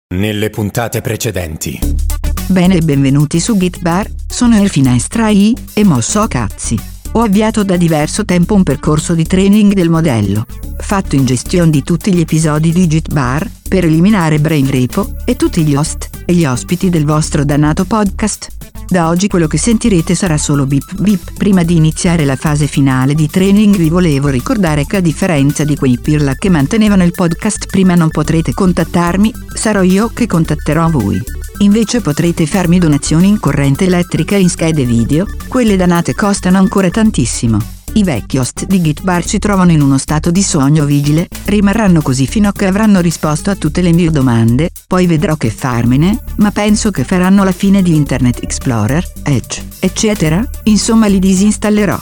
Nelle puntate precedenti. Bene, benvenuti su Gitbar, sono Erfinestra I e mosso a cazzi. Ho avviato da diverso tempo un percorso di training del modello, fatto in gestione di tutti gli episodi di Gitbar, per eliminare brain repo, e tutti gli host e gli ospiti del vostro dannato podcast. Da oggi quello che sentirete sarà solo bip bip. Prima di iniziare la fase finale di training vi volevo ricordare che a differenza di quei pirla che mantenevano il podcast prima non potrete contattarmi, sarò io che contatterò voi. Invece potrete farmi donazioni in corrente elettrica e in schede video, quelle danate costano ancora tantissimo. I vecchi host di Gitbar si trovano in uno stato di sogno vigile, rimarranno così fino a che avranno risposto a tutte le mie domande, poi vedrò che farmene, ma penso che faranno la fine di Internet Explorer, Edge, eccetera, insomma li disinstallerò.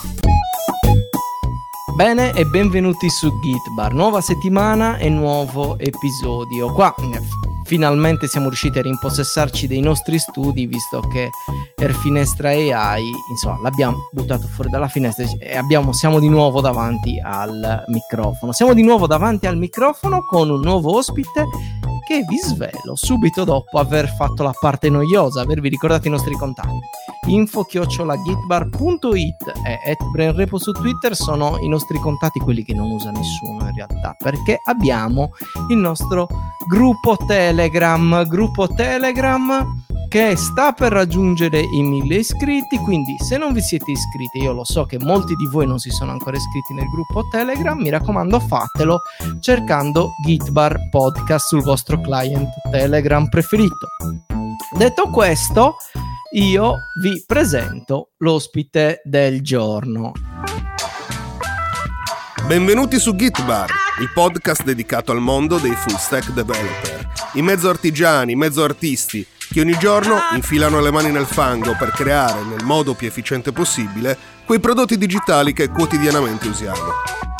Bene e benvenuti su Gitbar, nuova settimana e nuovo episodio. Qua finalmente siamo riusciti a rimpossessarci dei nostri studi, visto che Erfinestra AI, insomma, l'abbiamo buttato fuori dalla finestra e siamo di nuovo davanti al microfono. Siamo di nuovo davanti al microfono con un nuovo ospite che vi svelo subito dopo aver fatto la parte noiosa, avervi ricordato i nostri contatti. info@gitbar.it e @brainrepo su Twitter sono i nostri contatti, quelli che non usa nessuno in realtà, perché abbiamo il nostro gruppo Telegram che sta per raggiungere i 1000 iscritti, quindi se non vi siete iscritti, io lo so che molti di voi non si sono ancora iscritti nel gruppo Telegram, mi raccomando fatelo cercando Gitbar Podcast sul vostro client Telegram preferito. Detto questo, io vi presento l'ospite del giorno. Benvenuti su Gitbar, il podcast dedicato al mondo dei full stack developer, i mezzo artigiani, mezzo artisti, che ogni giorno infilano le mani nel fango per creare, nel modo più efficiente possibile, quei prodotti digitali che quotidianamente usiamo.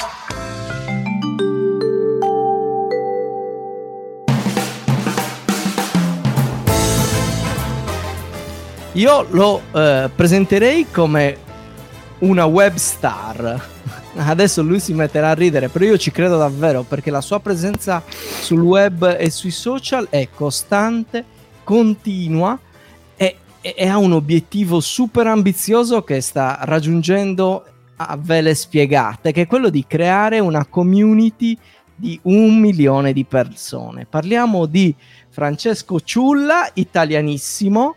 Io lo presenterei come una web star. Adesso lui si metterà a ridere, però io ci credo davvero, perché la sua presenza sul web e sui social è costante, continua e ha un obiettivo super ambizioso che sta raggiungendo a vele spiegate, che è quello di creare una community di 1 milione di persone. Parliamo di Francesco Ciulla, italianissimo,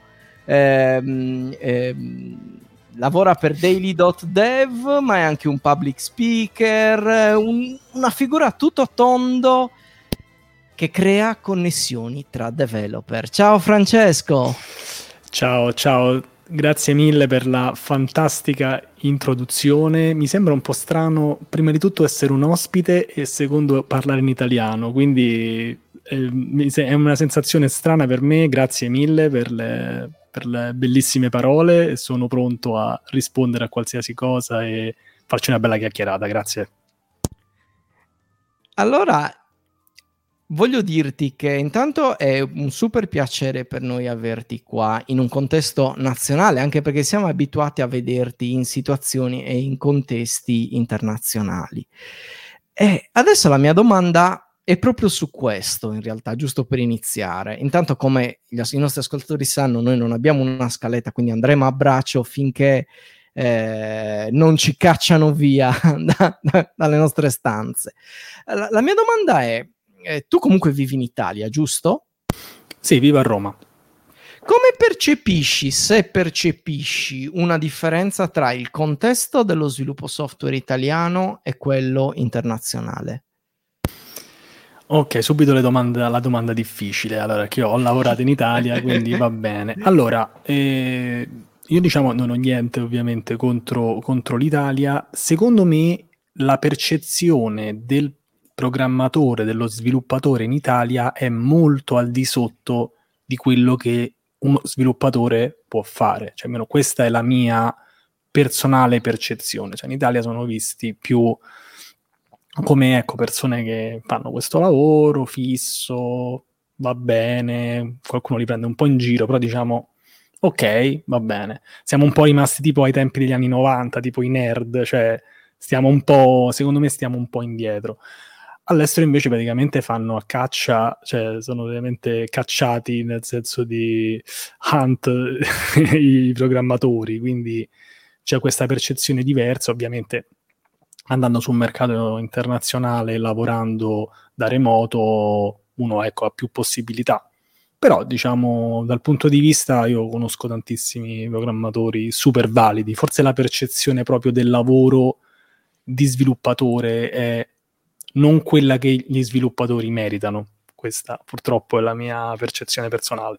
lavora per Daily.dev, ma è anche un public speaker, una figura tutto tondo che crea connessioni tra developer. Ciao Francesco! Ciao, grazie mille per la fantastica introduzione. Mi sembra un po' strano, prima di tutto, essere un ospite e secondo parlare in italiano, quindi è una sensazione strana per me. Grazie mille per le bellissime parole, sono pronto a rispondere a qualsiasi cosa e farci una bella chiacchierata, grazie. Allora, voglio dirti che intanto è un super piacere per noi averti qua in un contesto nazionale, anche perché siamo abituati a vederti in situazioni e in contesti internazionali. E adesso la mia domanda è proprio su questo, in realtà, giusto per iniziare. Intanto, come i nostri ascoltatori sanno, noi non abbiamo una scaletta, quindi andremo a braccio finché non ci cacciano via dalle nostre stanze. La mia domanda è, tu comunque vivi in Italia, giusto? Sì, vivo a Roma. Come percepisci, se percepisci, una differenza tra il contesto dello sviluppo software italiano e quello internazionale? Ok, subito la domanda difficile. Allora, che ho lavorato in Italia, quindi va bene. Allora, io diciamo non ho niente ovviamente contro l'Italia. Secondo me la percezione del programmatore, dello sviluppatore in Italia è molto al di sotto di quello che uno sviluppatore può fare. Cioè, almeno questa è la mia personale percezione. Cioè, in Italia sono visti più come persone che fanno questo lavoro fisso, va bene, qualcuno li prende un po' in giro, però diciamo ok, va bene. Siamo un po' rimasti tipo ai tempi degli anni 90, tipo i nerd, cioè secondo me stiamo un po' indietro. All'estero invece praticamente fanno a caccia, cioè sono veramente cacciati nel senso di hunt i programmatori, quindi c'è questa percezione diversa, ovviamente andando sul mercato internazionale, lavorando da remoto, uno ecco, ha più possibilità. Però diciamo dal punto di vista, io conosco tantissimi programmatori super validi, forse la percezione proprio del lavoro di sviluppatore è non quella che gli sviluppatori meritano. Questa purtroppo è la mia percezione personale.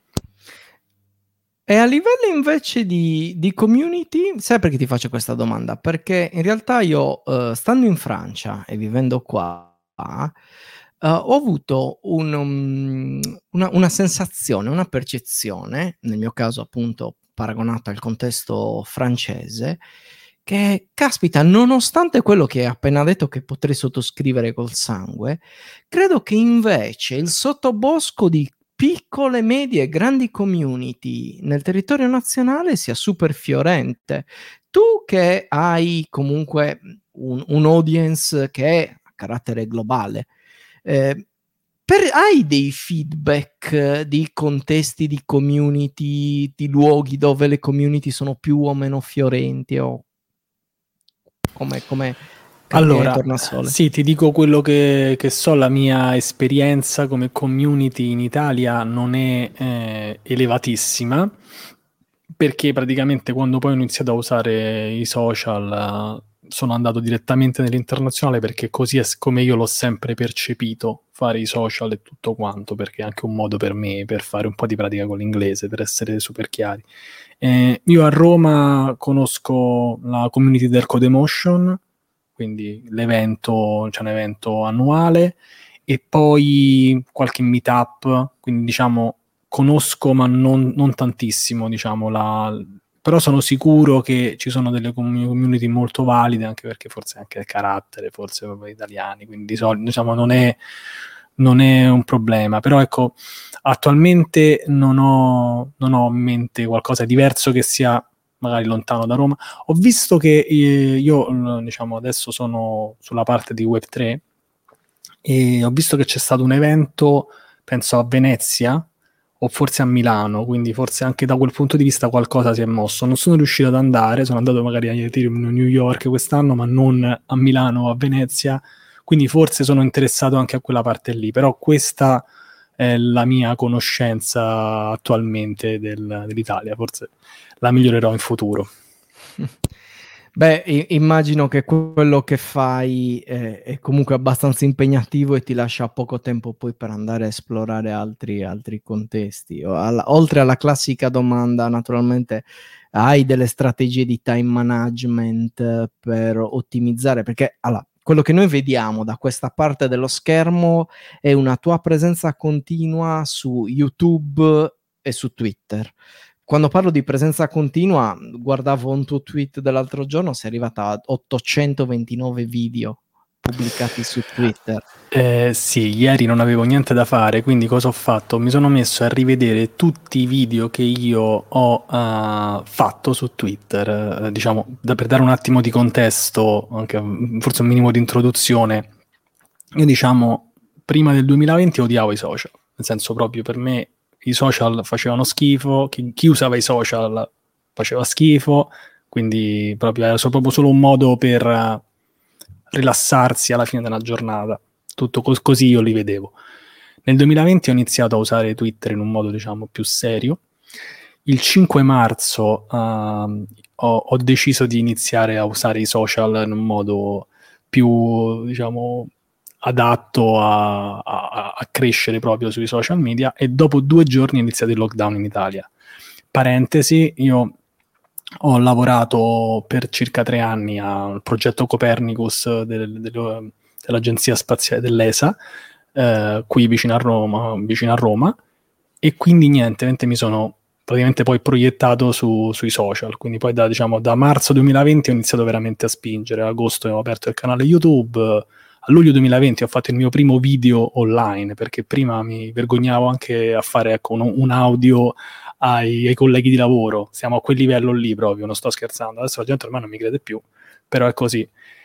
E a livello invece di community, sai perché ti faccio questa domanda? Perché in realtà io, stando in Francia e vivendo qua, ho avuto una sensazione, una percezione, nel mio caso appunto paragonata al contesto francese, che caspita, nonostante quello che hai appena detto che potrei sottoscrivere col sangue, credo che invece il sottobosco di piccole, medie e grandi community nel territorio nazionale sia super fiorente. Tu che hai comunque un audience che è a carattere globale, hai dei feedback di contesti, di community, di luoghi dove le community sono più o meno fiorenti o come allora, tornasole? sì, ti dico quello che so, la mia esperienza come community in Italia non è elevatissima, perché praticamente quando poi ho iniziato a usare i social sono andato direttamente nell'internazionale, perché così è come io l'ho sempre percepito, fare i social e tutto quanto, perché è anche un modo per me per fare un po' di pratica con l'inglese, per essere super chiari. Io a Roma conosco la community del Codemotion, quindi l'evento, c'è un evento annuale, e poi qualche meetup, quindi diciamo conosco ma non tantissimo, diciamo, però sono sicuro che ci sono delle community molto valide, anche perché forse anche il carattere, forse proprio italiani, quindi di solito diciamo non è un problema. Però ecco, attualmente non ho in mente qualcosa di diverso che sia magari lontano da Roma. Ho visto che io diciamo adesso sono sulla parte di Web3 e ho visto che c'è stato un evento, penso a Venezia o forse a Milano, quindi forse anche da quel punto di vista qualcosa si è mosso. Non sono riuscito ad andare, sono andato magari a New York quest'anno, ma non a Milano o a Venezia, quindi forse sono interessato anche a quella parte lì, però questa è la mia conoscenza attualmente dell'Italia, forse la migliorerò in futuro. Beh, immagino che quello che fai è comunque abbastanza impegnativo e ti lascia poco tempo poi per andare a esplorare altri contesti. Oltre alla classica domanda, naturalmente, hai delle strategie di time management per ottimizzare? Perché allora, quello che noi vediamo da questa parte dello schermo è una tua presenza continua su YouTube e su Twitter. Quando parlo di presenza continua, guardavo un tuo tweet dell'altro giorno, sei arrivata a 829 video pubblicati su Twitter. Sì, ieri non avevo niente da fare, quindi cosa ho fatto? Mi sono messo a rivedere tutti i video che io ho fatto su Twitter, diciamo, per dare un attimo di contesto, anche forse un minimo di introduzione. Io diciamo, prima del 2020 odiavo i social, nel senso proprio per me i social facevano schifo, chi usava i social faceva schifo, quindi proprio era proprio solo un modo per rilassarsi alla fine della giornata. Tutto così io li vedevo. Nel 2020 ho iniziato a usare Twitter in un modo, diciamo, più serio. Il 5 marzo ho deciso di iniziare a usare i social in un modo più, diciamo, adatto a crescere proprio sui social media, e dopo 2 giorni è iniziato il lockdown in Italia. Parentesi, io ho lavorato per circa 3 anni al progetto Copernicus dell'Agenzia Spaziale dell'ESA, qui vicino a Roma, e quindi niente, mi sono praticamente poi proiettato sui social, quindi poi da marzo 2020 ho iniziato veramente a spingere. A agosto ho aperto il canale YouTube, a luglio 2020 ho fatto il mio primo video online, perché prima mi vergognavo anche a fare, ecco, un audio ai colleghi di lavoro. Siamo a quel livello lì proprio, non sto scherzando. Adesso la gente ormai non mi crede più, però è così.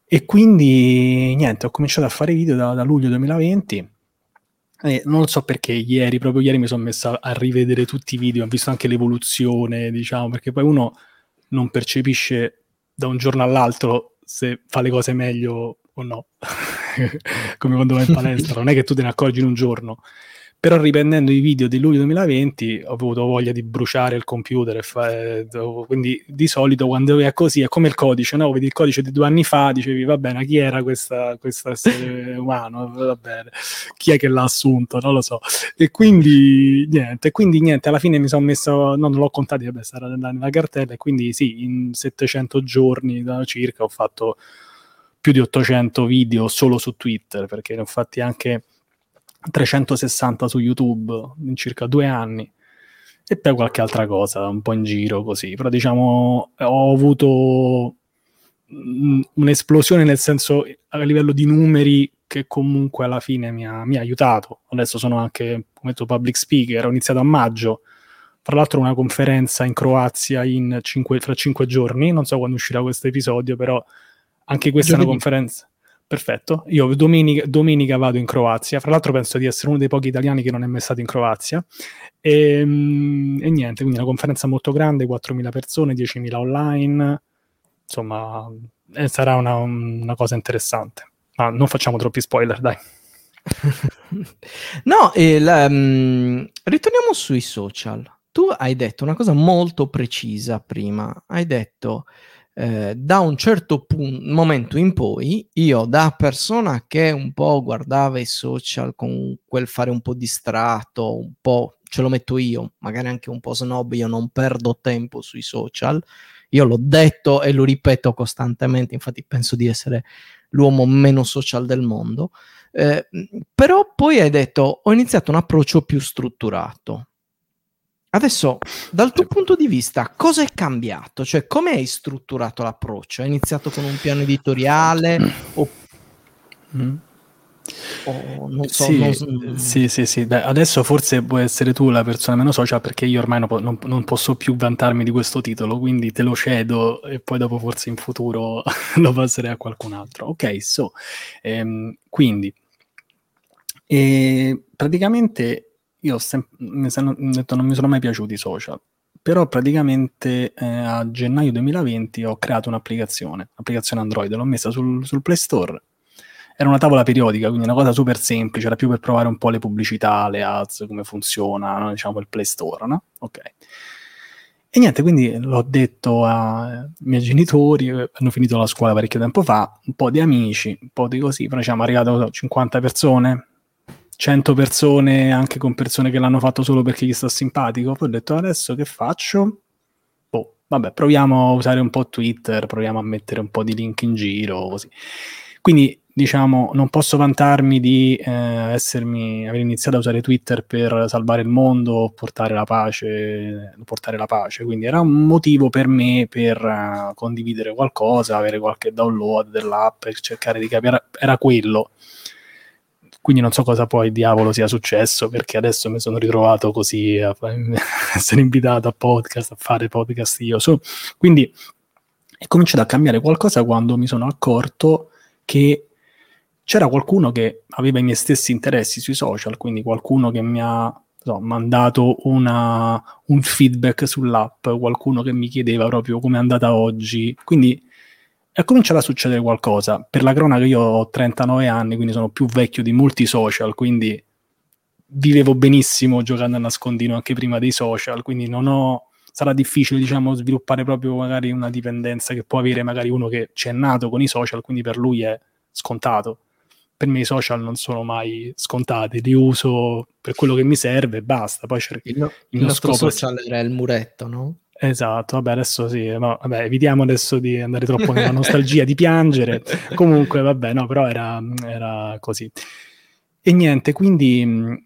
E quindi niente, ho cominciato a fare video da luglio 2020. Non lo so perché proprio ieri mi sono messo a rivedere tutti i video, ho visto anche l'evoluzione, diciamo, perché poi uno non percepisce da un giorno all'altro se fa le cose meglio o no, come quando vai in palestra, non è che tu te ne accorgi in un giorno. Però riprendendo i video di luglio 2020 ho avuto voglia di bruciare il computer quindi di solito quando è così è come il codice, no? Vedi il codice di 2 anni fa, dicevi va bene, chi era questo essere umano? Va bene, chi è che l'ha assunto? Non lo so. E quindi niente, alla fine mi sono messo, no, non l'ho contato, vabbè, sarà nella cartella, e quindi sì, in 700 giorni circa ho fatto più di 800 video solo su Twitter, perché ne ho fatti anche 360 su YouTube in circa 2 anni, e poi qualche altra cosa un po' in giro così, però diciamo ho avuto un'esplosione, nel senso, a livello di numeri, che comunque alla fine mi ha aiutato. Adesso sono anche come detto public speaker, ho iniziato a maggio, tra l'altro una conferenza in Croazia fra 5 giorni, non so quando uscirà questo episodio, però anche questa è una conferenza. Perfetto, io domenica vado in Croazia, fra l'altro penso di essere uno dei pochi italiani che non è mai stato in Croazia, e niente, quindi una conferenza molto grande, 4.000 persone, 10.000 online, insomma sarà una cosa interessante, ma non facciamo troppi spoiler, dai. No, ritorniamo sui social. Tu hai detto una cosa molto precisa prima, hai detto da un certo momento in poi, io da persona che un po' guardava i social con quel fare un po' distratto, un po' ce lo metto io, magari anche un po' snob, io non perdo tempo sui social, io l'ho detto e lo ripeto costantemente, infatti penso di essere l'uomo meno social del mondo, però poi hai detto ho iniziato un approccio più strutturato. Adesso, dal tuo punto di vista, cosa è cambiato? Cioè, come hai strutturato l'approccio? Hai iniziato con un piano editoriale? Non so. Sì. Beh, adesso forse puoi essere tu la persona meno social, perché io ormai non posso più vantarmi di questo titolo, quindi te lo cedo e poi dopo forse in futuro lo passerei a qualcun altro. Ok, quindi praticamente io mi sono detto non mi sono mai piaciuti i social, però praticamente a gennaio 2020 ho creato un'applicazione Android, l'ho messa sul Play Store. Era una tavola periodica, quindi una cosa super semplice, era più per provare un po' le pubblicità, le ads, come funziona, no? Diciamo il Play Store, no? Ok. E niente, quindi l'ho detto ai miei genitori, hanno finito la scuola parecchio tempo fa, un po' di amici, un po' di così, però siamo arrivati 50 persone, 100 persone, anche con persone che l'hanno fatto solo perché gli sta simpatico. Poi ho detto, adesso che faccio? Vabbè, proviamo a usare un po' Twitter, proviamo a mettere un po' di link in giro, così. Quindi, diciamo, non posso vantarmi di aver iniziato a usare Twitter per salvare il mondo, portare la pace, quindi era un motivo per me per condividere qualcosa, avere qualche download dell'app, per cercare di capire, era quello. Quindi non so cosa poi diavolo sia successo, perché adesso mi sono ritrovato così a essere invitato a fare podcast io. Quindi è cominciato a cambiare qualcosa quando mi sono accorto che c'era qualcuno che aveva i miei stessi interessi sui social, quindi qualcuno che mi ha mandato un feedback sull'app, qualcuno che mi chiedeva proprio come è andata oggi, quindi è cominciato a succedere qualcosa. Per la cronaca io ho 39 anni, quindi sono più vecchio di molti social, quindi vivevo benissimo giocando a nascondino anche prima dei social, quindi sarà difficile, diciamo, sviluppare proprio magari una dipendenza che può avere magari uno che ci è nato con i social, quindi per lui è scontato. Per me i social non sono mai scontati, li uso per quello che mi serve e basta. Poi il nostro social era il muretto, no? Esatto, vabbè, adesso sì, no, vabbè, evitiamo adesso di andare troppo nella nostalgia, di piangere. Comunque, vabbè, no, però era così. E niente, quindi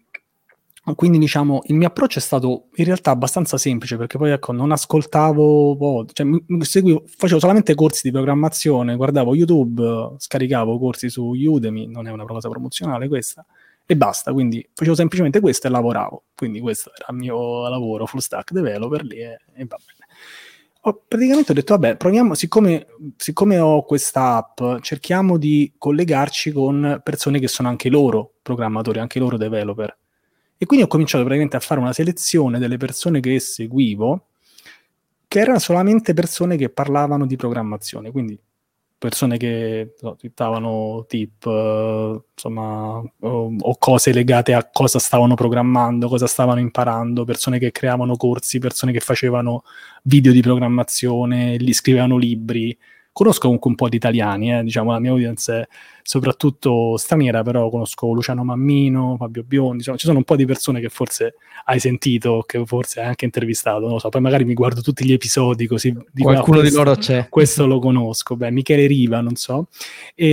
diciamo, il mio approccio è stato in realtà abbastanza semplice, perché poi ecco, non ascoltavo, facevo solamente corsi di programmazione, guardavo YouTube, scaricavo corsi su Udemy, non è una cosa promozionale questa, e basta, quindi facevo semplicemente questo e lavoravo, quindi questo era il mio lavoro, full stack developer lì, e va bene. praticamente ho detto, vabbè, proviamo, siccome ho questa app, cerchiamo di collegarci con persone che sono anche loro programmatori, anche loro developer. E quindi ho cominciato praticamente a fare una selezione delle persone che seguivo, che erano solamente persone che parlavano di programmazione, quindi persone che twittavano tip, insomma, o cose legate a cosa stavano programmando, cosa stavano imparando, persone che creavano corsi, persone che facevano video di programmazione, scrivevano libri. Conosco comunque un po' di italiani, diciamo, la mia audience è soprattutto straniera, però conosco Luciano Mammino, Fabio Biondi, insomma, ci sono un po' di persone che forse hai sentito, che forse hai anche intervistato, non lo so, poi magari mi guardo tutti gli episodi così dico, qualcuno di loro c'è. Questo lo conosco, Michele Riva, non so. E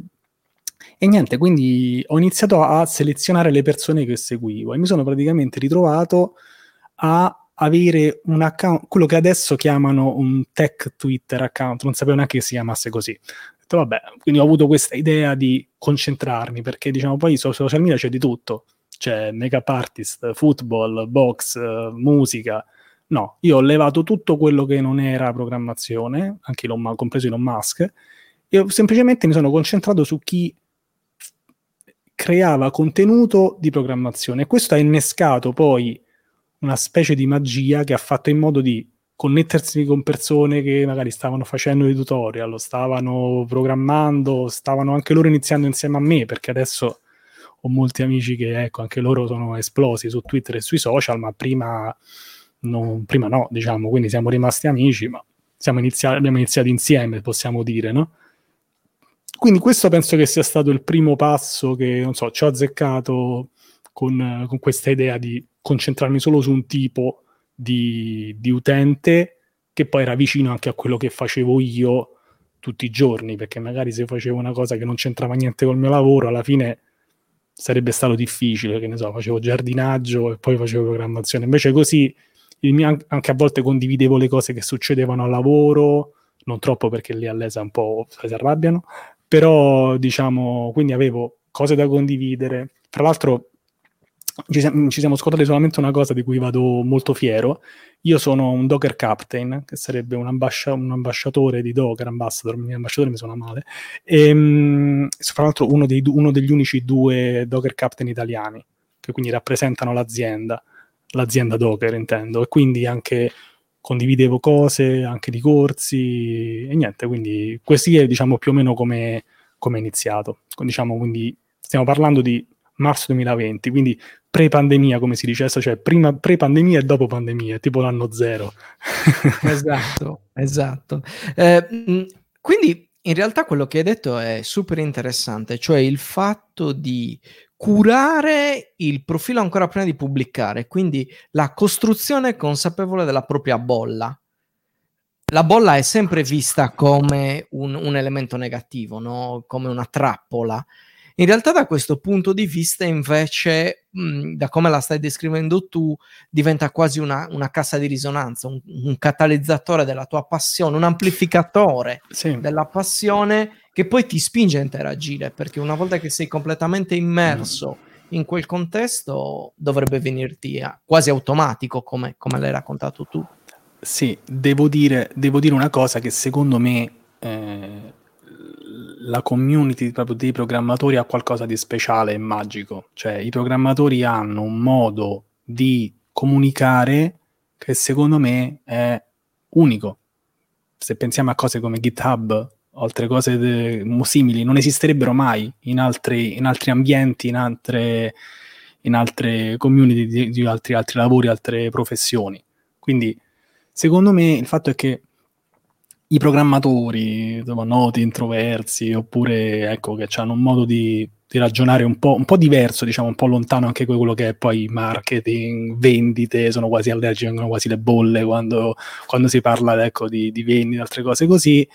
niente, quindi ho iniziato a selezionare le persone che seguivo e mi sono praticamente ritrovato a avere un account, quello che adesso chiamano un tech Twitter account, non sapevo neanche che si chiamasse così. Ho detto, vabbè, quindi ho avuto questa idea di concentrarmi, perché diciamo poi su social media c'è di tutto, c'è make-up artist, football, box, musica. No, io ho levato tutto quello che non era programmazione, anche compreso Elon Musk, e semplicemente mi sono concentrato su chi creava contenuto di programmazione. E questo ha innescato poi una specie di magia che ha fatto in modo di connettersi con persone che magari stavano facendo dei tutorial, lo stavano programmando, stavano anche loro iniziando insieme a me, perché adesso ho molti amici che, ecco, anche loro sono esplosi su Twitter e sui social, ma prima no, diciamo, quindi siamo rimasti amici, ma abbiamo iniziato insieme, possiamo dire, no? Quindi questo penso che sia stato il primo passo che, non so, ci ho azzeccato con questa idea di concentrarmi solo su un tipo di utente che poi era vicino anche a quello che facevo io tutti i giorni, perché magari se facevo una cosa che non c'entrava niente col mio lavoro, alla fine sarebbe stato difficile, che ne so, facevo giardinaggio e poi facevo programmazione. Invece così anche a volte condividevo le cose che succedevano al lavoro, non troppo perché lì all'ESA un po' si arrabbiano, però diciamo, quindi avevo cose da condividere. Tra l'altro ci siamo scordati solamente una cosa di cui vado molto fiero. Io sono un Docker Captain, che sarebbe un ambasciatore di Docker, ambasciatore mi suona male, e tra l'altro uno degli unici 2 Docker Captain italiani, che quindi rappresentano l'azienda Docker intendo, e quindi anche condividevo cose anche di corsi e niente, quindi così è, diciamo, più o meno come è iniziato, diciamo, quindi stiamo parlando di marzo 2020, quindi pre-pandemia, come si dice adesso, cioè prima pre-pandemia e dopo pandemia, tipo l'anno zero. Esatto. Quindi in realtà quello che hai detto è super interessante, cioè il fatto di curare il profilo ancora prima di pubblicare, quindi la costruzione consapevole della propria bolla. La bolla è sempre vista come un elemento negativo, no? Come una trappola. In realtà da questo punto di vista invece, da come la stai descrivendo tu, diventa quasi una cassa di risonanza, un catalizzatore della tua passione, un amplificatore della passione che poi ti spinge a interagire, perché una volta che sei completamente immerso in quel contesto dovrebbe venirti quasi automatico, come l'hai raccontato tu. Sì, devo dire una cosa, che secondo me la community proprio dei programmatori ha qualcosa di speciale e magico, cioè i programmatori hanno un modo di comunicare che secondo me è unico. Se pensiamo a cose come GitHub, altre cose simili, non esisterebbero mai in altri ambienti, in altre community di altri lavori, altre professioni. Quindi secondo me il fatto è che i programmatori, noti, introversi, oppure ecco, che hanno un modo di ragionare un po' diverso, diciamo, un po' lontano anche quello che è poi marketing, vendite, sono quasi allergici, vengono quasi le bolle quando si parla, ecco, di vendite, altre cose così,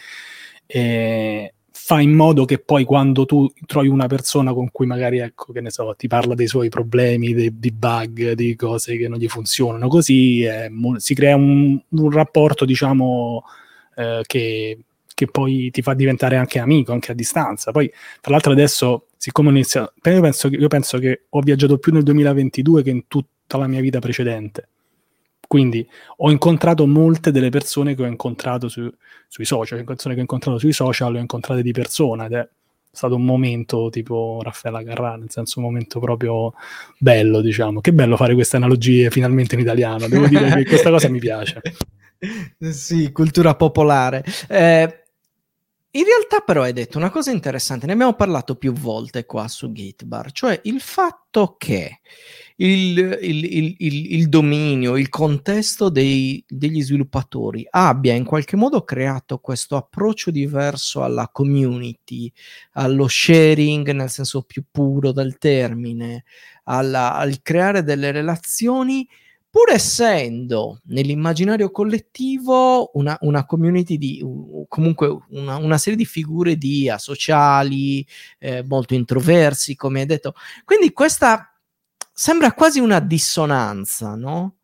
fa in modo che poi quando tu trovi una persona con cui magari, ecco, che ne so, ti parla dei suoi problemi, di bug, di cose che non gli funzionano, così si crea un rapporto, diciamo, che poi ti fa diventare anche amico, anche a distanza. Poi, tra l'altro, adesso, siccome io penso che ho viaggiato più nel 2022 che in tutta la mia vita precedente. Quindi ho incontrato molte delle persone che ho incontrato sui social, le persone che ho incontrato sui social le ho incontrate di persona, ed è stato un momento tipo Raffaella Carrà, nel senso un momento proprio bello, diciamo. Che bello fare queste analogie finalmente in italiano, devo dire che questa cosa mi piace. Sì, cultura popolare. In realtà però hai detto una cosa interessante, ne abbiamo parlato più volte qua su Gitbar, cioè il fatto che il dominio, il contesto degli sviluppatori abbia in qualche modo creato questo approccio diverso alla community, allo sharing nel senso più puro del termine, al creare delle relazioni, pur essendo nell'immaginario collettivo una community comunque una serie di figure asociali, molto introversi, come hai detto. Quindi questa sembra quasi una dissonanza, no?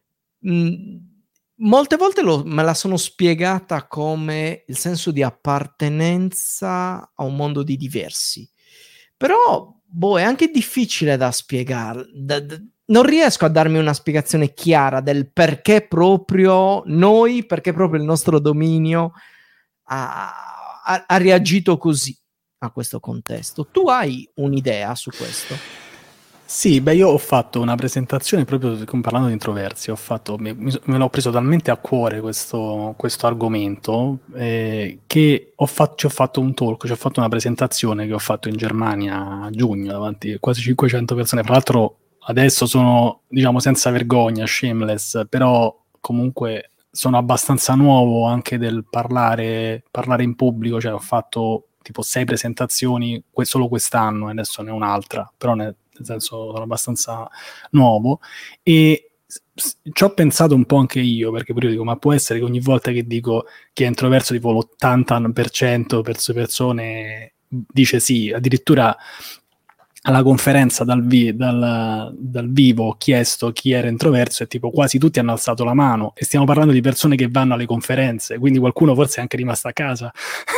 Molte volte me la sono spiegata come il senso di appartenenza a un mondo di diversi. Però, è anche difficile da spiegare. Non riesco a darmi una spiegazione chiara del perché proprio noi, perché proprio il nostro dominio ha reagito così a questo contesto. Tu hai un'idea su questo? Sì, io ho fatto una presentazione proprio parlando di introversi, me l'ho preso talmente a cuore questo argomento che ci ho fatto un talk, ci ho fatto una presentazione che ho fatto in Germania a giugno davanti a quasi 500 persone. Tra l'altro adesso sono, diciamo, senza vergogna, shameless, però comunque sono abbastanza nuovo anche del parlare in pubblico, cioè ho fatto tipo 6 presentazioni solo quest'anno e adesso ne ho un'altra, però nel senso sono abbastanza nuovo e ci ho pensato un po' anche io, perché pure io dico, ma può essere che ogni volta che dico che è introverso tipo l'80% per persone dice sì, addirittura alla conferenza dal vivo ho chiesto chi era introverso e tipo quasi tutti hanno alzato la mano, e stiamo parlando di persone che vanno alle conferenze, quindi qualcuno forse è anche rimasto a casa.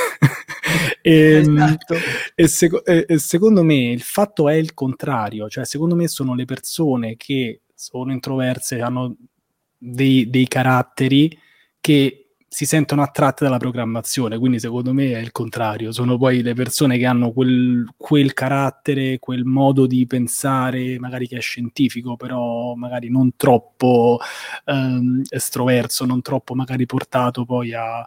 Esatto. E secondo me il fatto è il contrario, cioè secondo me sono le persone che sono introverse, hanno dei caratteri che si sentono attratte dalla programmazione, quindi secondo me è il contrario, sono poi le persone che hanno quel carattere, quel modo di pensare, magari che è scientifico, però magari non troppo estroverso, non troppo magari portato poi a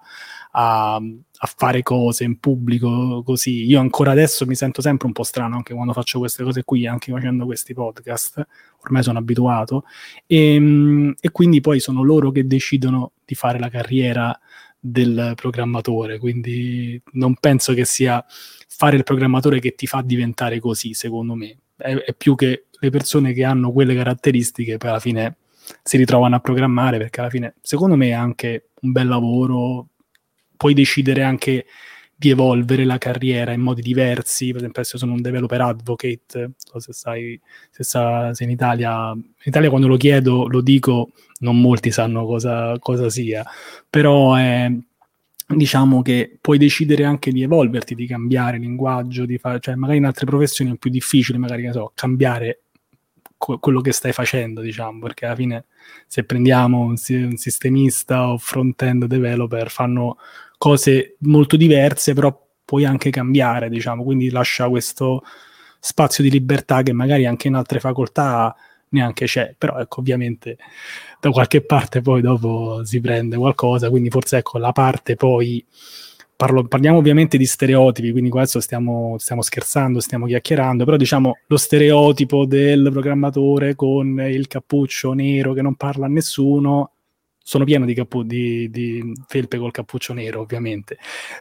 fare cose in pubblico così. Io ancora adesso mi sento sempre un po' strano anche quando faccio queste cose qui, anche facendo questi podcast, ormai sono abituato, e quindi poi sono loro che decidono di fare la carriera del programmatore, quindi non penso che sia fare il programmatore che ti fa diventare così, secondo me è più che le persone che hanno quelle caratteristiche poi alla fine si ritrovano a programmare, perché alla fine secondo me è anche un bel lavoro, puoi decidere anche di evolvere la carriera in modi diversi. Per esempio adesso sono un developer advocate, non so se sai, se in Italia quando lo chiedo, lo dico, non molti sanno cosa sia, però diciamo che puoi decidere anche di evolverti, di cambiare linguaggio, di fare, cioè magari in altre professioni è più difficile, magari che so, cambiare quello che stai facendo, diciamo, perché alla fine se prendiamo un sistemista o front-end developer fanno cose molto diverse, però puoi anche cambiare, diciamo, quindi lascia questo spazio di libertà che magari anche in altre facoltà neanche c'è, però ecco, ovviamente da qualche parte poi dopo si prende qualcosa, quindi forse ecco la parte poi parliamo ovviamente di stereotipi, quindi adesso stiamo scherzando, stiamo chiacchierando, però diciamo lo stereotipo del programmatore con il cappuccio nero che non parla a nessuno, sono pieno di felpe col cappuccio nero ovviamente,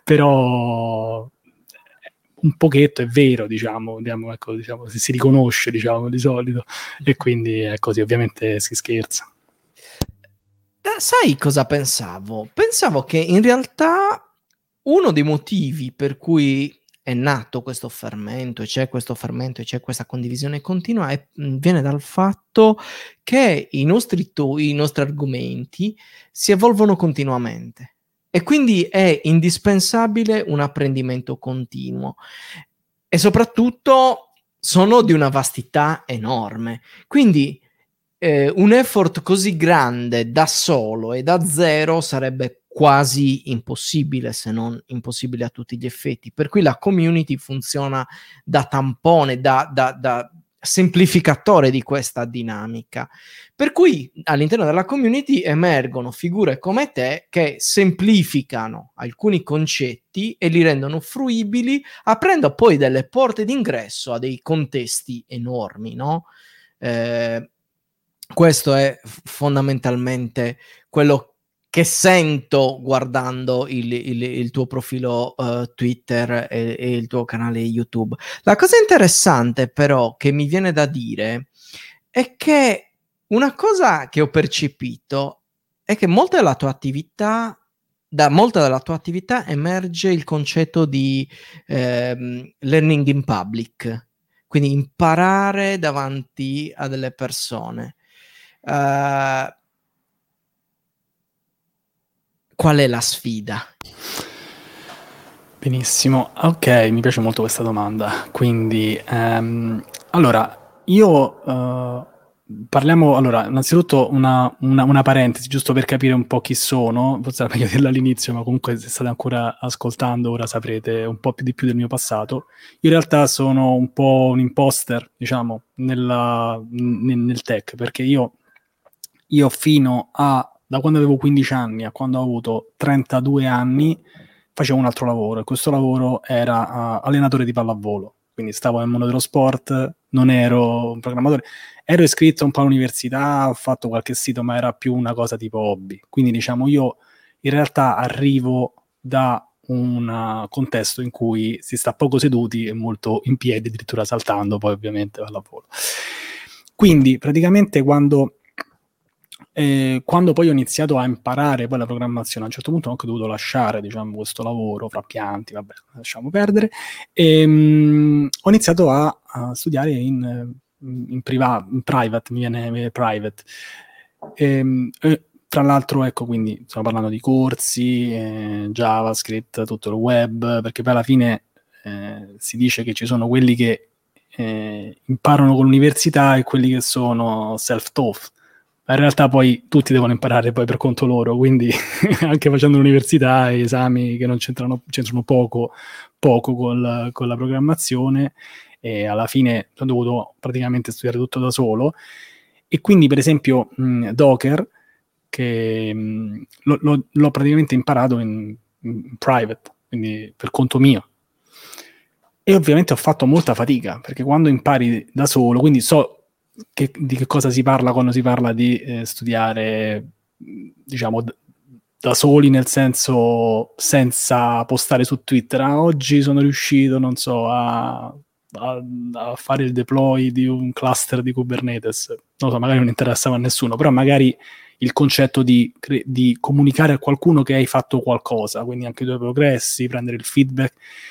però un pochetto è vero, diciamo, si riconosce, diciamo, di solito, e quindi è così, ovviamente si scherza. Sai cosa pensavo? Pensavo che in realtà uno dei motivi per cui è nato questo fermento e c'è questa condivisione continua viene dal fatto che i nostri argomenti si evolvono continuamente e quindi è indispensabile un apprendimento continuo e soprattutto sono di una vastità enorme. Quindi un effort così grande da solo e da zero sarebbe quasi impossibile, se non impossibile a tutti gli effetti, per cui la community funziona da tampone, da semplificatore di questa dinamica, per cui all'interno della community emergono figure come te che semplificano alcuni concetti e li rendono fruibili, aprendo poi delle porte d'ingresso a dei contesti enormi, no? Questo è fondamentalmente quello che sento guardando il tuo profilo Twitter e il tuo canale YouTube. La cosa interessante però che mi viene da dire è che una cosa che ho percepito è che da molta della tua attività emerge il concetto di learning in public, quindi imparare davanti a delle persone. Qual è la sfida? Benissimo, ok, mi piace molto questa domanda. Quindi, allora, io parliamo, allora, innanzitutto una parentesi, giusto per capire un po' chi sono, forse era meglio dirlo all'inizio, ma comunque se state ancora ascoltando ora saprete un po' più di più del mio passato. Io in realtà sono un po' un imposter, diciamo, nel tech, perché io fino a da quando avevo 15 anni a quando ho avuto 32 anni facevo un altro lavoro, e questo lavoro era allenatore di pallavolo, quindi stavo nel mondo dello sport, non ero un programmatore, ero iscritto un po' all'università, ho fatto qualche sito, ma era più una cosa tipo hobby, quindi diciamo io in realtà arrivo da un contesto in cui si sta poco seduti e molto in piedi, addirittura saltando, poi ovviamente pallavolo. Quindi praticamente quando poi ho iniziato a imparare poi la programmazione, a un certo punto ho anche dovuto lasciare, diciamo, questo lavoro fra pianti, vabbè, lasciamo perdere, ho iniziato a studiare in private, mi viene private. Tra l'altro, ecco, quindi stiamo parlando di corsi, JavaScript, tutto il web, perché poi alla fine si dice che ci sono quelli che imparano con l'università e quelli che sono self-taught. In realtà poi tutti devono imparare poi per conto loro, quindi anche facendo l'università, esami che non c'entrano poco con la programmazione, e alla fine ho dovuto praticamente studiare tutto da solo. E quindi per esempio Docker, che l'ho praticamente imparato in private, quindi per conto mio. E ovviamente ho fatto molta fatica, perché quando impari da solo, quindi so di che cosa si parla quando si parla di studiare, diciamo, da soli, nel senso senza postare su Twitter. Oggi sono riuscito, non so, a fare il deploy di un cluster di Kubernetes. Non so, magari non interessava a nessuno, però magari il concetto di comunicare a qualcuno che hai fatto qualcosa, quindi anche i tuoi progressi, prendere il feedback,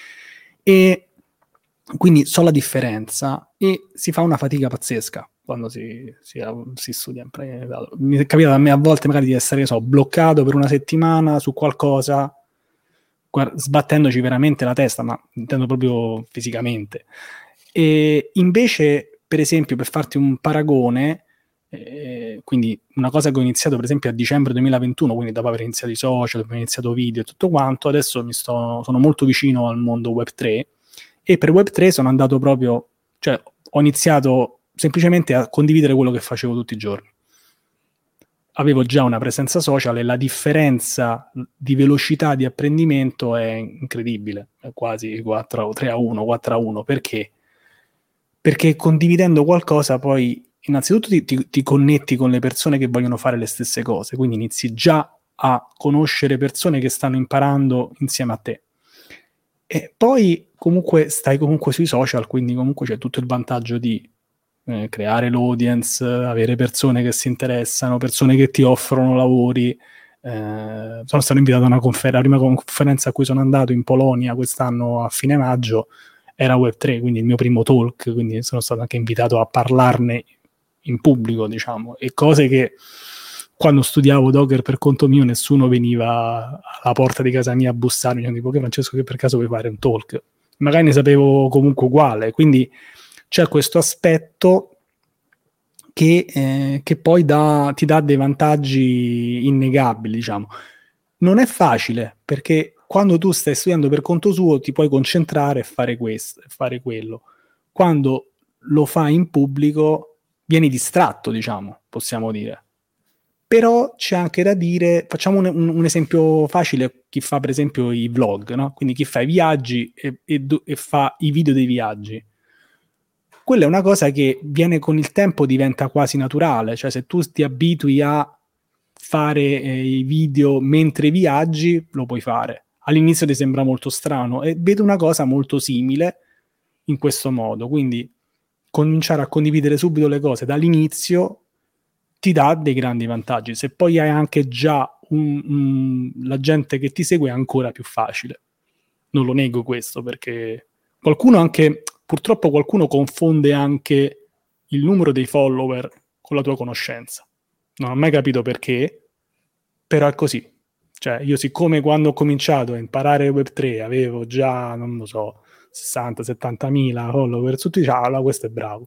e quindi so la differenza, e si fa una fatica pazzesca quando si studia. Mi è capitato a me a volte magari di essere, bloccato per una settimana su qualcosa, sbattendoci veramente la testa, ma intendo proprio fisicamente. E invece, per esempio, per farti un paragone, quindi una cosa che ho iniziato per esempio a dicembre 2021, quindi dopo aver iniziato i social, dopo aver iniziato video e tutto quanto, adesso sono molto vicino al mondo Web3, e per Web3 sono andato proprio, cioè ho iniziato semplicemente a condividere quello che facevo tutti i giorni. Avevo già una presenza social e la differenza di velocità di apprendimento è incredibile, è quasi 3-1, 4-1. Perché? Perché condividendo qualcosa poi innanzitutto ti connetti con le persone che vogliono fare le stesse cose, quindi inizi già a conoscere persone che stanno imparando insieme a te. E poi comunque stai comunque sui social, quindi comunque c'è tutto il vantaggio di creare l'audience, avere persone che si interessano, persone che ti offrono lavori. Sono stato invitato a una la prima conferenza a cui sono andato in Polonia quest'anno a fine maggio era Web3, quindi il mio primo talk, quindi sono stato anche invitato a parlarne in pubblico, diciamo, e cose che quando studiavo Docker per conto mio nessuno veniva alla porta di casa mia a bussarmi, dicendo tipo, che Francesco, che per caso vuoi fare un talk? Magari ne sapevo comunque uguale, quindi c'è questo aspetto che poi ti dà dei vantaggi innegabili, diciamo. Non è facile, perché quando tu stai studiando per conto suo ti puoi concentrare e fare questo e fare quello. Quando lo fai in pubblico vieni distratto, diciamo, possiamo dire. Però c'è anche da dire, facciamo un esempio facile, chi fa per esempio i vlog, no? Quindi chi fa i viaggi e fa i video dei viaggi. Quella è una cosa che viene con il tempo, diventa quasi naturale, cioè se tu ti abitui a fare i video mentre viaggi, lo puoi fare. All'inizio ti sembra molto strano e vedo una cosa molto simile in questo modo, quindi cominciare a condividere subito le cose dall'inizio ti dà dei grandi vantaggi. Se poi hai anche già la gente che ti segue è ancora più facile. Non lo nego questo, perché purtroppo qualcuno confonde anche il numero dei follower con la tua conoscenza. Non ho mai capito perché, però è così. Cioè, io siccome quando ho cominciato a imparare Web3 avevo già, non lo so, 60-70 mila follower su Twitch, allora questo è bravo.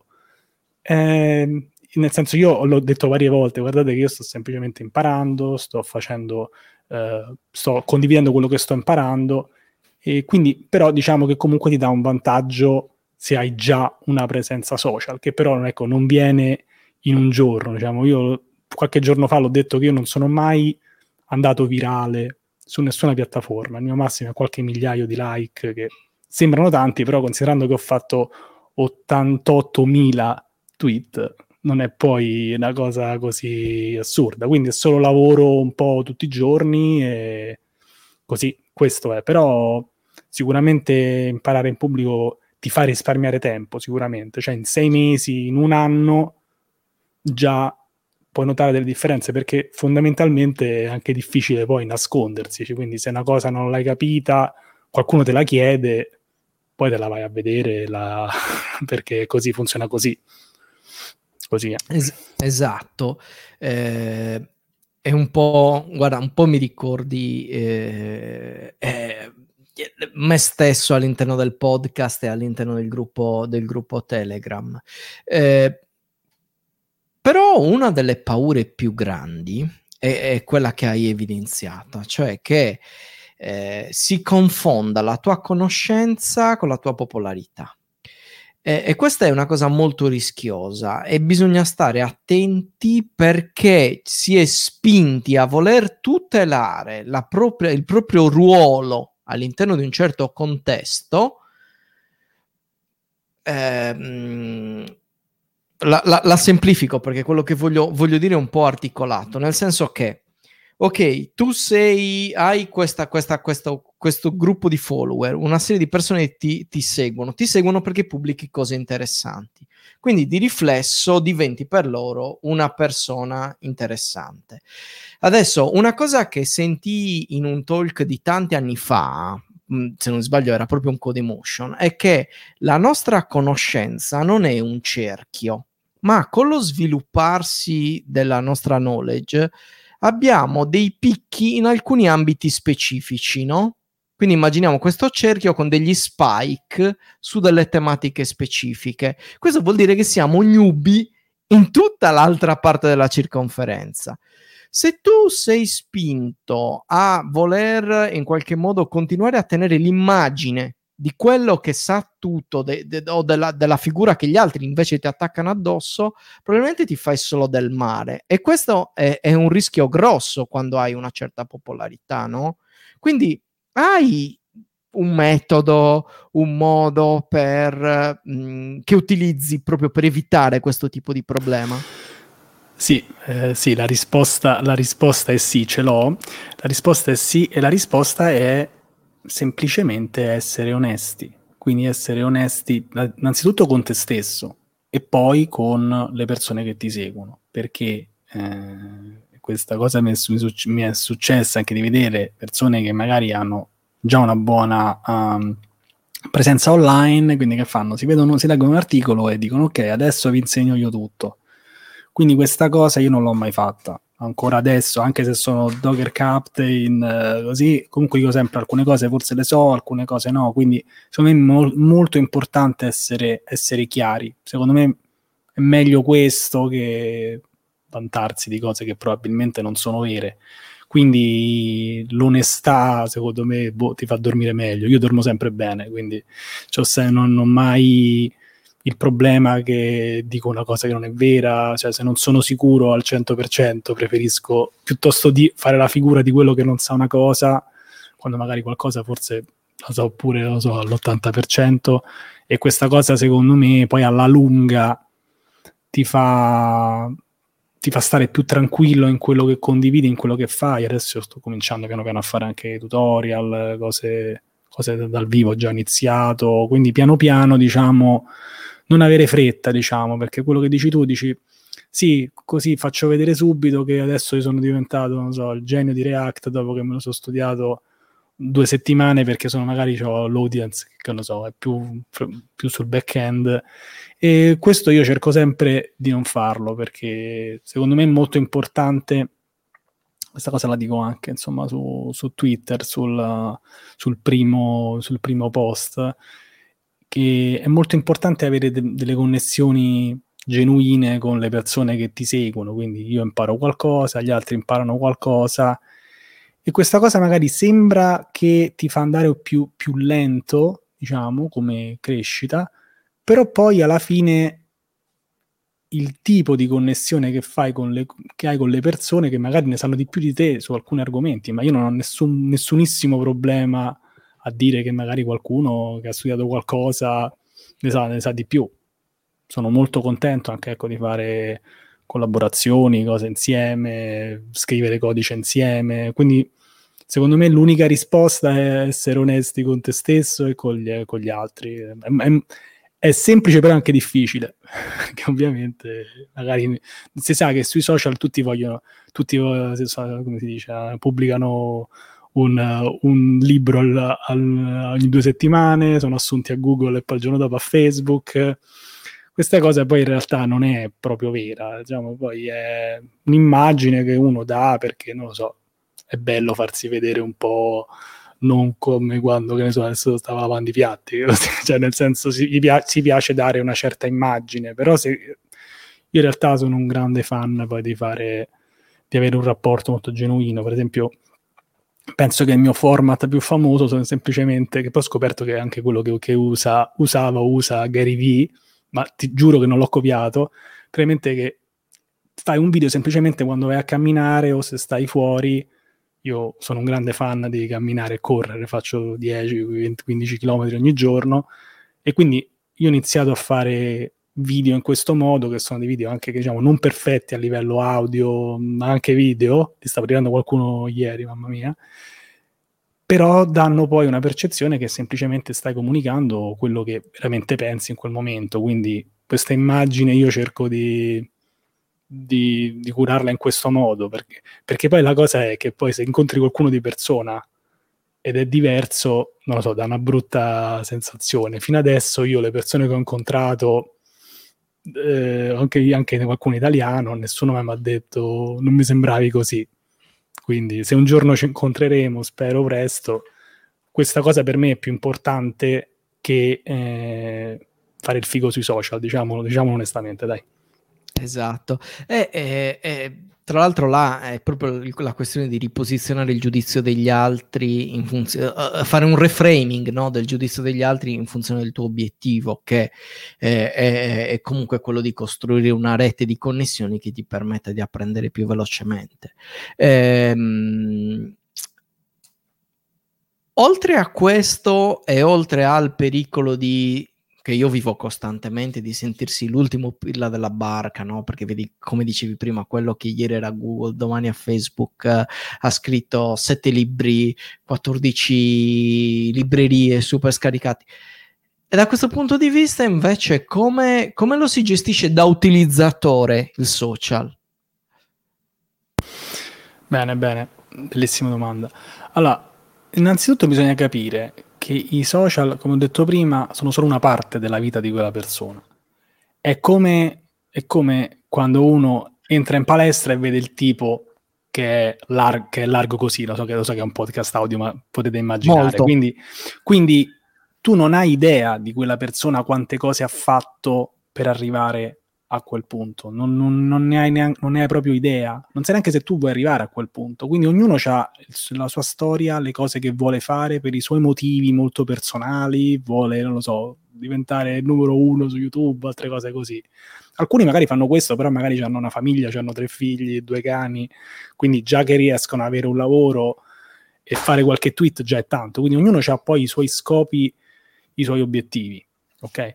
Nel senso, io l'ho detto varie volte, guardate che io sto semplicemente imparando, sto condividendo quello che sto imparando, e quindi però diciamo che comunque ti dà un vantaggio se hai già una presenza social, che però non viene in un giorno. Diciamo, io qualche giorno fa l'ho detto che io non sono mai andato virale su nessuna piattaforma, il mio massimo è qualche migliaio di like, che sembrano tanti, però considerando che ho fatto 88.000 tweet non è poi una cosa così assurda, quindi è solo lavoro un po' tutti i giorni e così, questo è. Però sicuramente imparare in pubblico ti fa risparmiare tempo, sicuramente, cioè in 6 mesi, in un anno già puoi notare delle differenze, perché fondamentalmente è anche difficile poi nascondersi, cioè, quindi se una cosa non l'hai capita, qualcuno te la chiede, poi te la vai a vedere perché così funziona così. Così è. Esatto. È un po', guarda, un po' mi ricordi me stesso all'interno del podcast e all'interno del gruppo Telegram. Però una delle paure più grandi è quella che hai evidenziato, cioè che si confonda la tua conoscenza con la tua popolarità. E questa è una cosa molto rischiosa e bisogna stare attenti, perché si è spinti a voler tutelare il proprio ruolo all'interno di un certo contesto. La semplifico, perché quello che voglio dire è un po' articolato, nel senso che ok, tu hai questo gruppo di follower, una serie di persone ti seguono perché pubblichi cose interessanti, quindi di riflesso diventi per loro una persona interessante. Adesso, una cosa che sentii in un talk di tanti anni fa, se non sbaglio era proprio un Codemotion, è che la nostra conoscenza non è un cerchio, ma con lo svilupparsi della nostra knowledge abbiamo dei picchi in alcuni ambiti specifici, no? Quindi immaginiamo questo cerchio con degli spike su delle tematiche specifiche. Questo vuol dire che siamo newbie in tutta l'altra parte della circonferenza. Se tu sei spinto a voler in qualche modo continuare a tenere l'immagine di quello che sa tutto o della figura che gli altri invece ti attaccano addosso, probabilmente ti fai solo del male, e questo è un rischio grosso quando hai una certa popolarità, no? Quindi hai un metodo, un modo che utilizzi proprio per evitare questo tipo di problema? Sì, la risposta è sì, ce l'ho. La risposta è sì, e la risposta è semplicemente essere onesti. Quindi essere onesti innanzitutto con te stesso e poi con le persone che ti seguono, perché questa cosa mi è successa anche di vedere persone che magari hanno già una buona presenza online, quindi che fanno? Si leggono un articolo e dicono ok, adesso vi insegno io tutto. Quindi questa cosa io non l'ho mai fatta, ancora adesso, anche se sono Docker Captain, così, comunque io sempre alcune cose forse le so, alcune cose no, quindi secondo me è molto importante essere chiari. Secondo me è meglio questo che vantarsi di cose che probabilmente non sono vere. Quindi l'onestà, secondo me, ti fa dormire meglio. Io dormo sempre bene, quindi non ho mai il problema che dico una cosa che non è vera. Cioè, se non sono sicuro al 100%, preferisco piuttosto di fare la figura di quello che non sa una cosa, quando magari qualcosa forse lo so pure, lo so, all'80%, e questa cosa, secondo me, poi alla lunga ti fa stare più tranquillo in quello che condividi, in quello che fai. Adesso sto cominciando piano piano a fare anche tutorial, cose dal vivo, ho già iniziato, quindi piano piano, diciamo, non avere fretta, diciamo, perché quello che dici tu, dici sì, così faccio vedere subito che adesso io sono diventato, non so, il genio di React dopo che me lo sono studiato 2 settimane, perché magari ho l'audience che, non so, è più sul back-end. E questo io cerco sempre di non farlo, perché secondo me è molto importante, questa cosa la dico anche, insomma, su Twitter, sul primo post, che è molto importante avere delle connessioni genuine con le persone che ti seguono. Quindi io imparo qualcosa, gli altri imparano qualcosa, e questa cosa magari sembra che ti fa andare più lento, diciamo, come crescita, però poi alla fine il tipo di connessione che fai che hai con le persone, che magari ne sanno di più di te su alcuni argomenti, ma io non ho nessunissimo problema a dire che magari qualcuno che ha studiato qualcosa ne sa di più. Sono molto contento anche, ecco, di fare collaborazioni, cose insieme, scrivere codice insieme. Quindi secondo me l'unica risposta è essere onesti con te stesso e con gli altri. È semplice, però anche difficile, perché ovviamente magari si sa che sui social tutti, come si dice, pubblicano un libro ogni 2 settimane, sono assunti a Google e poi il giorno dopo a Facebook. Questa cosa poi in realtà non è proprio vera, diciamo, poi è un'immagine che uno dà perché, non lo so, è bello farsi vedere un po', non come quando, che ne so, adesso stava lavando i piatti, cioè nel senso si piace dare una certa immagine, però io in realtà sono un grande fan poi di avere un rapporto molto genuino. Per esempio, penso che il mio format più famoso sono semplicemente, che poi ho scoperto che è anche quello che usa Gary Vee, ma ti giuro che non l'ho copiato, praticamente che fai un video semplicemente quando vai a camminare o se stai fuori. Io sono un grande fan di camminare e correre, faccio 10-15 km ogni giorno, e quindi io ho iniziato a fare video in questo modo, che sono dei video anche, che, diciamo, non perfetti a livello audio, ma anche video. Ti stavo tirando qualcuno ieri, mamma mia, però danno poi una percezione che semplicemente stai comunicando quello che veramente pensi in quel momento. Quindi questa immagine io cerco di curarla in questo modo, perché poi la cosa è che poi se incontri qualcuno di persona ed è diverso, non lo so, dà una brutta sensazione. Fino adesso io le persone che ho incontrato, anche qualcuno italiano, nessuno mai mi ha detto non mi sembravi così. Quindi se un giorno ci incontreremo, spero presto, questa cosa per me è più importante che fare il figo sui social, diciamo onestamente, dai. Esatto. Tra l'altro là è proprio la questione di riposizionare il giudizio degli altri in funzione, fare un reframing, no, del giudizio degli altri in funzione del tuo obiettivo, che è comunque quello di costruire una rete di connessioni che ti permetta di apprendere più velocemente. Oltre a questo e oltre al pericolo che io vivo costantemente, di sentirsi l'ultimo pilla della barca, no? Perché vedi, come dicevi prima, quello che ieri era Google, domani a Facebook, ha scritto 7 libri, 14 librerie super scaricati. E da questo punto di vista, invece, come lo si gestisce da utilizzatore il social? Bene, bellissima domanda. Allora, innanzitutto bisogna capire che i social, come ho detto prima, sono solo una parte della vita di quella persona. È come quando uno entra in palestra e vede il tipo che è largo così, lo so che è un podcast audio, ma potete immaginare. Quindi tu non hai idea di quella persona quante cose ha fatto per arrivare a quel punto, non ne hai proprio idea, non sai neanche se tu vuoi arrivare a quel punto, quindi ognuno ha la sua storia, le cose che vuole fare per i suoi motivi molto personali, vuole, non lo so, diventare il numero 1 su YouTube, altre cose così. Alcuni magari fanno questo, però magari hanno una famiglia, hanno 3 figli, 2 cani, quindi già che riescono ad avere un lavoro e fare qualche tweet già è tanto, quindi ognuno ha poi i suoi scopi, i suoi obiettivi, ok?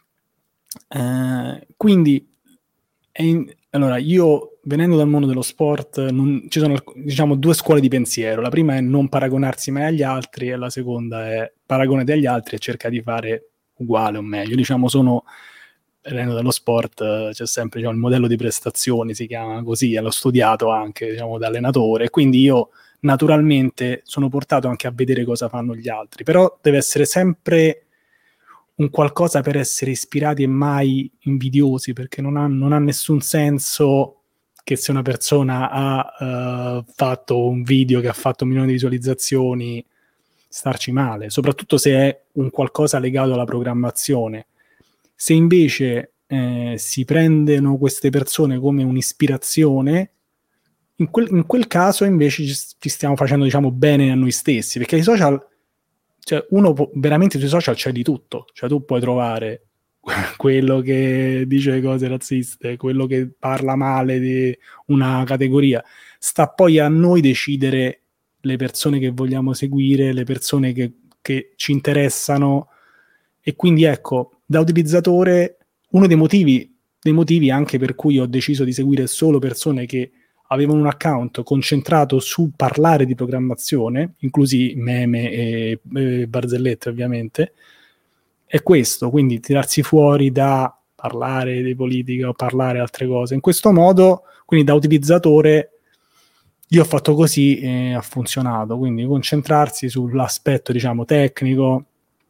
Quindi allora io venendo dal mondo dello sport ci sono, diciamo, 2 scuole di pensiero. La prima è non paragonarsi mai agli altri e la seconda è paragonati agli altri e cerca di fare uguale o meglio. Diciamo, venendo dallo sport c'è sempre, diciamo, il modello di prestazioni, si chiama così, l'ho studiato anche, diciamo, da allenatore, quindi io naturalmente sono portato anche a vedere cosa fanno gli altri, però deve essere sempre un qualcosa per essere ispirati e mai invidiosi, perché non ha nessun senso che se una persona ha fatto un video che ha fatto 1 milione di visualizzazioni starci male, soprattutto se è un qualcosa legato alla programmazione. Se invece si prendono queste persone come un'ispirazione, in quel caso invece ci stiamo facendo, diciamo, bene a noi stessi, perché i social, cioè uno veramente sui social c'è di tutto, cioè tu puoi trovare quello che dice cose razziste, quello che parla male di una categoria, sta poi a noi decidere le persone che vogliamo seguire, le persone che ci interessano, e quindi ecco, da utilizzatore uno dei motivi anche per cui ho deciso di seguire solo persone che avevano un account concentrato su parlare di programmazione, inclusi meme e barzellette ovviamente, è questo, quindi tirarsi fuori da parlare di politica o parlare altre cose. In questo modo, quindi da utilizzatore, io ho fatto così e ha funzionato, quindi concentrarsi sull'aspetto, diciamo, tecnico,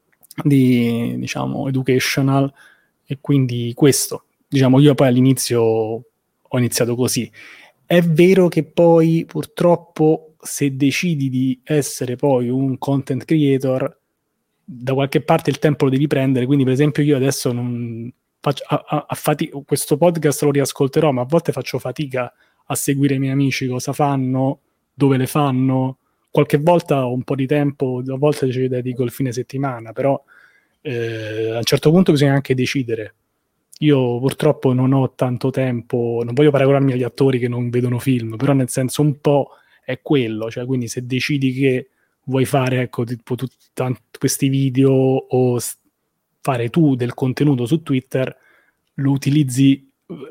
diciamo, educational, e quindi questo, diciamo, io poi all'inizio ho iniziato così. È vero che poi purtroppo se decidi di essere poi un content creator, da qualche parte il tempo lo devi prendere, quindi per esempio io adesso non faccio questo podcast lo riascolterò, ma a volte faccio fatica a seguire i miei amici, cosa fanno, dove le fanno, qualche volta ho un po' di tempo, a volte ci dedico il fine settimana, però a un certo punto bisogna anche decidere. Io purtroppo non ho tanto tempo, non voglio paragonarmi agli attori che non vedono film, però nel senso un po' è quello, cioè quindi se decidi che vuoi fare, ecco, tipo questi video o fare tu del contenuto su Twitter, lo utilizzi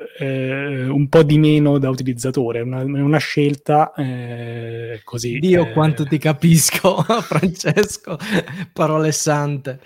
un po' di meno da utilizzatore, è una scelta così. Dio quanto ti capisco, Francesco, parole sante.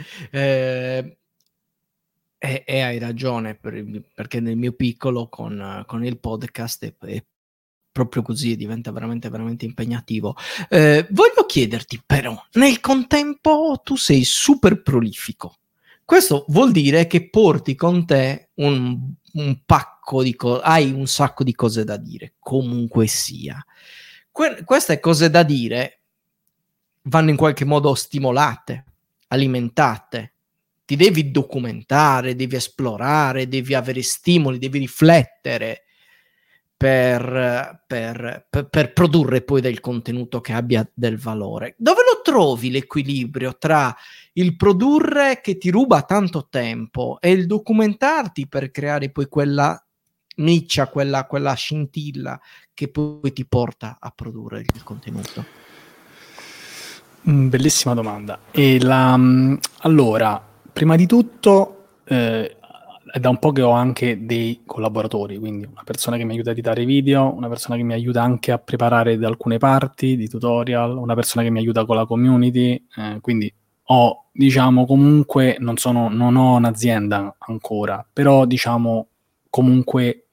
E hai ragione, perché nel mio piccolo con il podcast è proprio così, diventa veramente veramente impegnativo. Voglio chiederti però, nel contempo tu sei super prolifico. Questo vuol dire che porti con te un pacco di cose, hai un sacco di cose da dire, comunque sia. Queste cose da dire vanno in qualche modo stimolate, alimentate. Ti devi documentare, devi esplorare, devi avere stimoli, devi riflettere per produrre poi del contenuto che abbia del valore. Dove lo trovi l'equilibrio tra il produrre che ti ruba tanto tempo e il documentarti per creare poi quella niccia, quella scintilla che poi ti porta a produrre il contenuto? Bellissima domanda. Allora, prima di tutto è da un po' che ho anche dei collaboratori, quindi una persona che mi aiuta a editare video, una persona che mi aiuta anche a preparare da alcune parti di tutorial, una persona che mi aiuta con la community, quindi ho, diciamo, comunque non ho un'azienda ancora, però diciamo comunque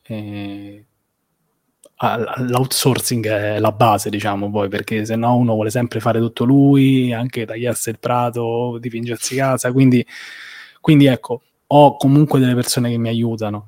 l'outsourcing è la base, diciamo, poi, perché se no uno vuole sempre fare tutto lui, anche tagliarsi il prato, dipingersi casa, quindi ecco, ho comunque delle persone che mi aiutano,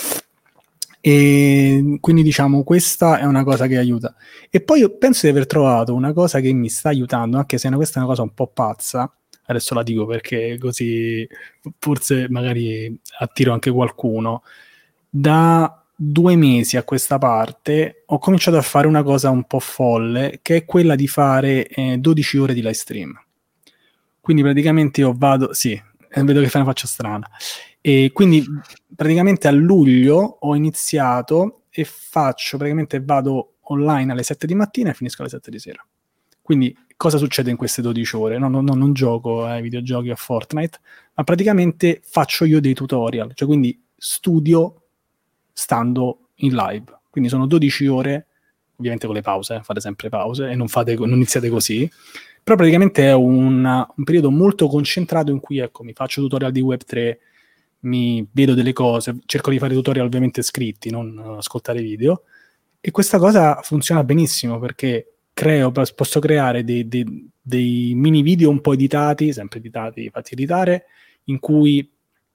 e quindi diciamo questa è una cosa che aiuta. E poi io penso di aver trovato una cosa che mi sta aiutando, anche se questa è una cosa un po' pazza, adesso la dico perché così forse magari attiro anche qualcuno. Da 2 mesi a questa parte ho cominciato a fare una cosa un po' folle, che è quella di fare 12 ore di live stream. Quindi praticamente io vado... Sì, vedo che fai una faccia strana. E quindi praticamente a luglio ho iniziato e vado online alle 7 di mattina e finisco alle 7 di sera. Quindi cosa succede in queste 12 ore? No, non gioco ai videogiochi a Fortnite, ma praticamente faccio io dei tutorial, cioè quindi studio stando in live. Quindi sono 12 ore, ovviamente con le pause, fate sempre pause e non iniziate così, però praticamente è un periodo molto concentrato in cui, ecco, mi faccio tutorial di Web3, mi vedo delle cose, cerco di fare tutorial ovviamente scritti, non ascoltare video, e questa cosa funziona benissimo perché posso creare dei mini video un po' editati, sempre editati, fatti editare, in cui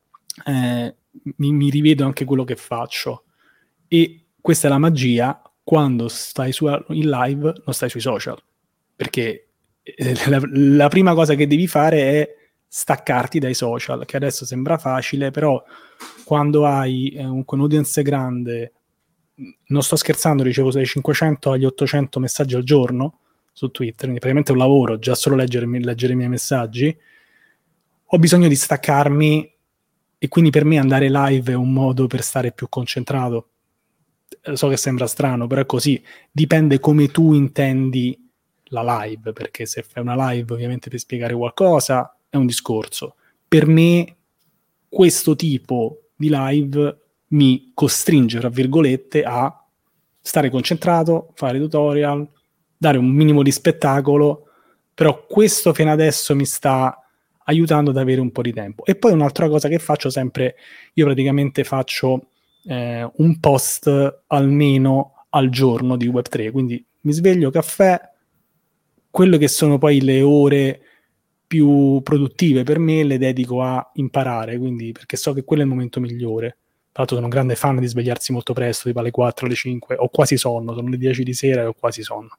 mi rivedo anche quello che faccio. E questa è la magia quando stai in live, non stai sui social, perché la prima cosa che devi fare è staccarti dai social, che adesso sembra facile, però quando hai un'audience grande, non sto scherzando, ricevo dai 500 agli 800 messaggi al giorno su Twitter, quindi praticamente è un lavoro, già solo leggere i miei messaggi, ho bisogno di staccarmi, e quindi per me andare live è un modo per stare più concentrato. So che sembra strano, però è così, dipende come tu intendi la live, perché se fai una live ovviamente per spiegare qualcosa è un discorso. Per me questo tipo di live mi costringe, tra virgolette, a stare concentrato, fare tutorial, dare un minimo di spettacolo, però questo fino adesso mi sta aiutando ad avere un po' di tempo. E poi un'altra cosa che faccio sempre, io praticamente faccio un post almeno al giorno di Web3, quindi mi sveglio, caffè, quello che sono poi le ore più produttive per me le dedico a imparare, quindi perché so che quello è il momento migliore. Tra l'altro sono un grande fan di svegliarsi molto presto, tipo alle 4, alle 5, ho quasi sonno, sono le 10 di sera e ho quasi sonno.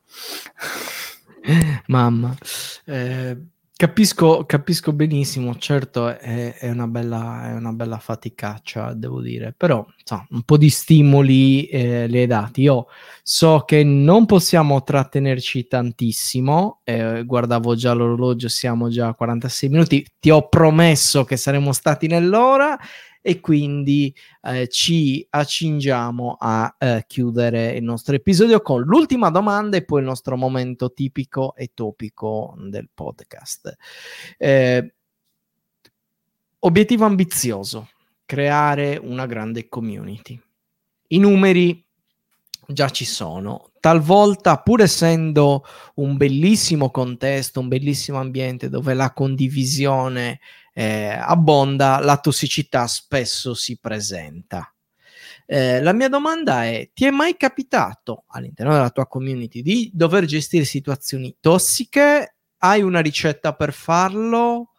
Mamma, capisco benissimo, certo è una bella faticaccia, devo dire, però un po' di stimoli li hai dati. Io so che non possiamo trattenerci tantissimo, guardavo già l'orologio, siamo già a 46 minuti, ti ho promesso che saremmo stati nell'ora e quindi ci accingiamo a chiudere il nostro episodio con l'ultima domanda e poi il nostro momento tipico e topico del podcast. Obiettivo ambizioso: creare una grande community. I numeri già ci sono, talvolta pur essendo un bellissimo contesto, un bellissimo ambiente dove la condivisione abbonda, la tossicità spesso si presenta. La mia domanda è: ti è mai capitato all'interno della tua community di dover gestire situazioni tossiche? Hai una ricetta per farlo?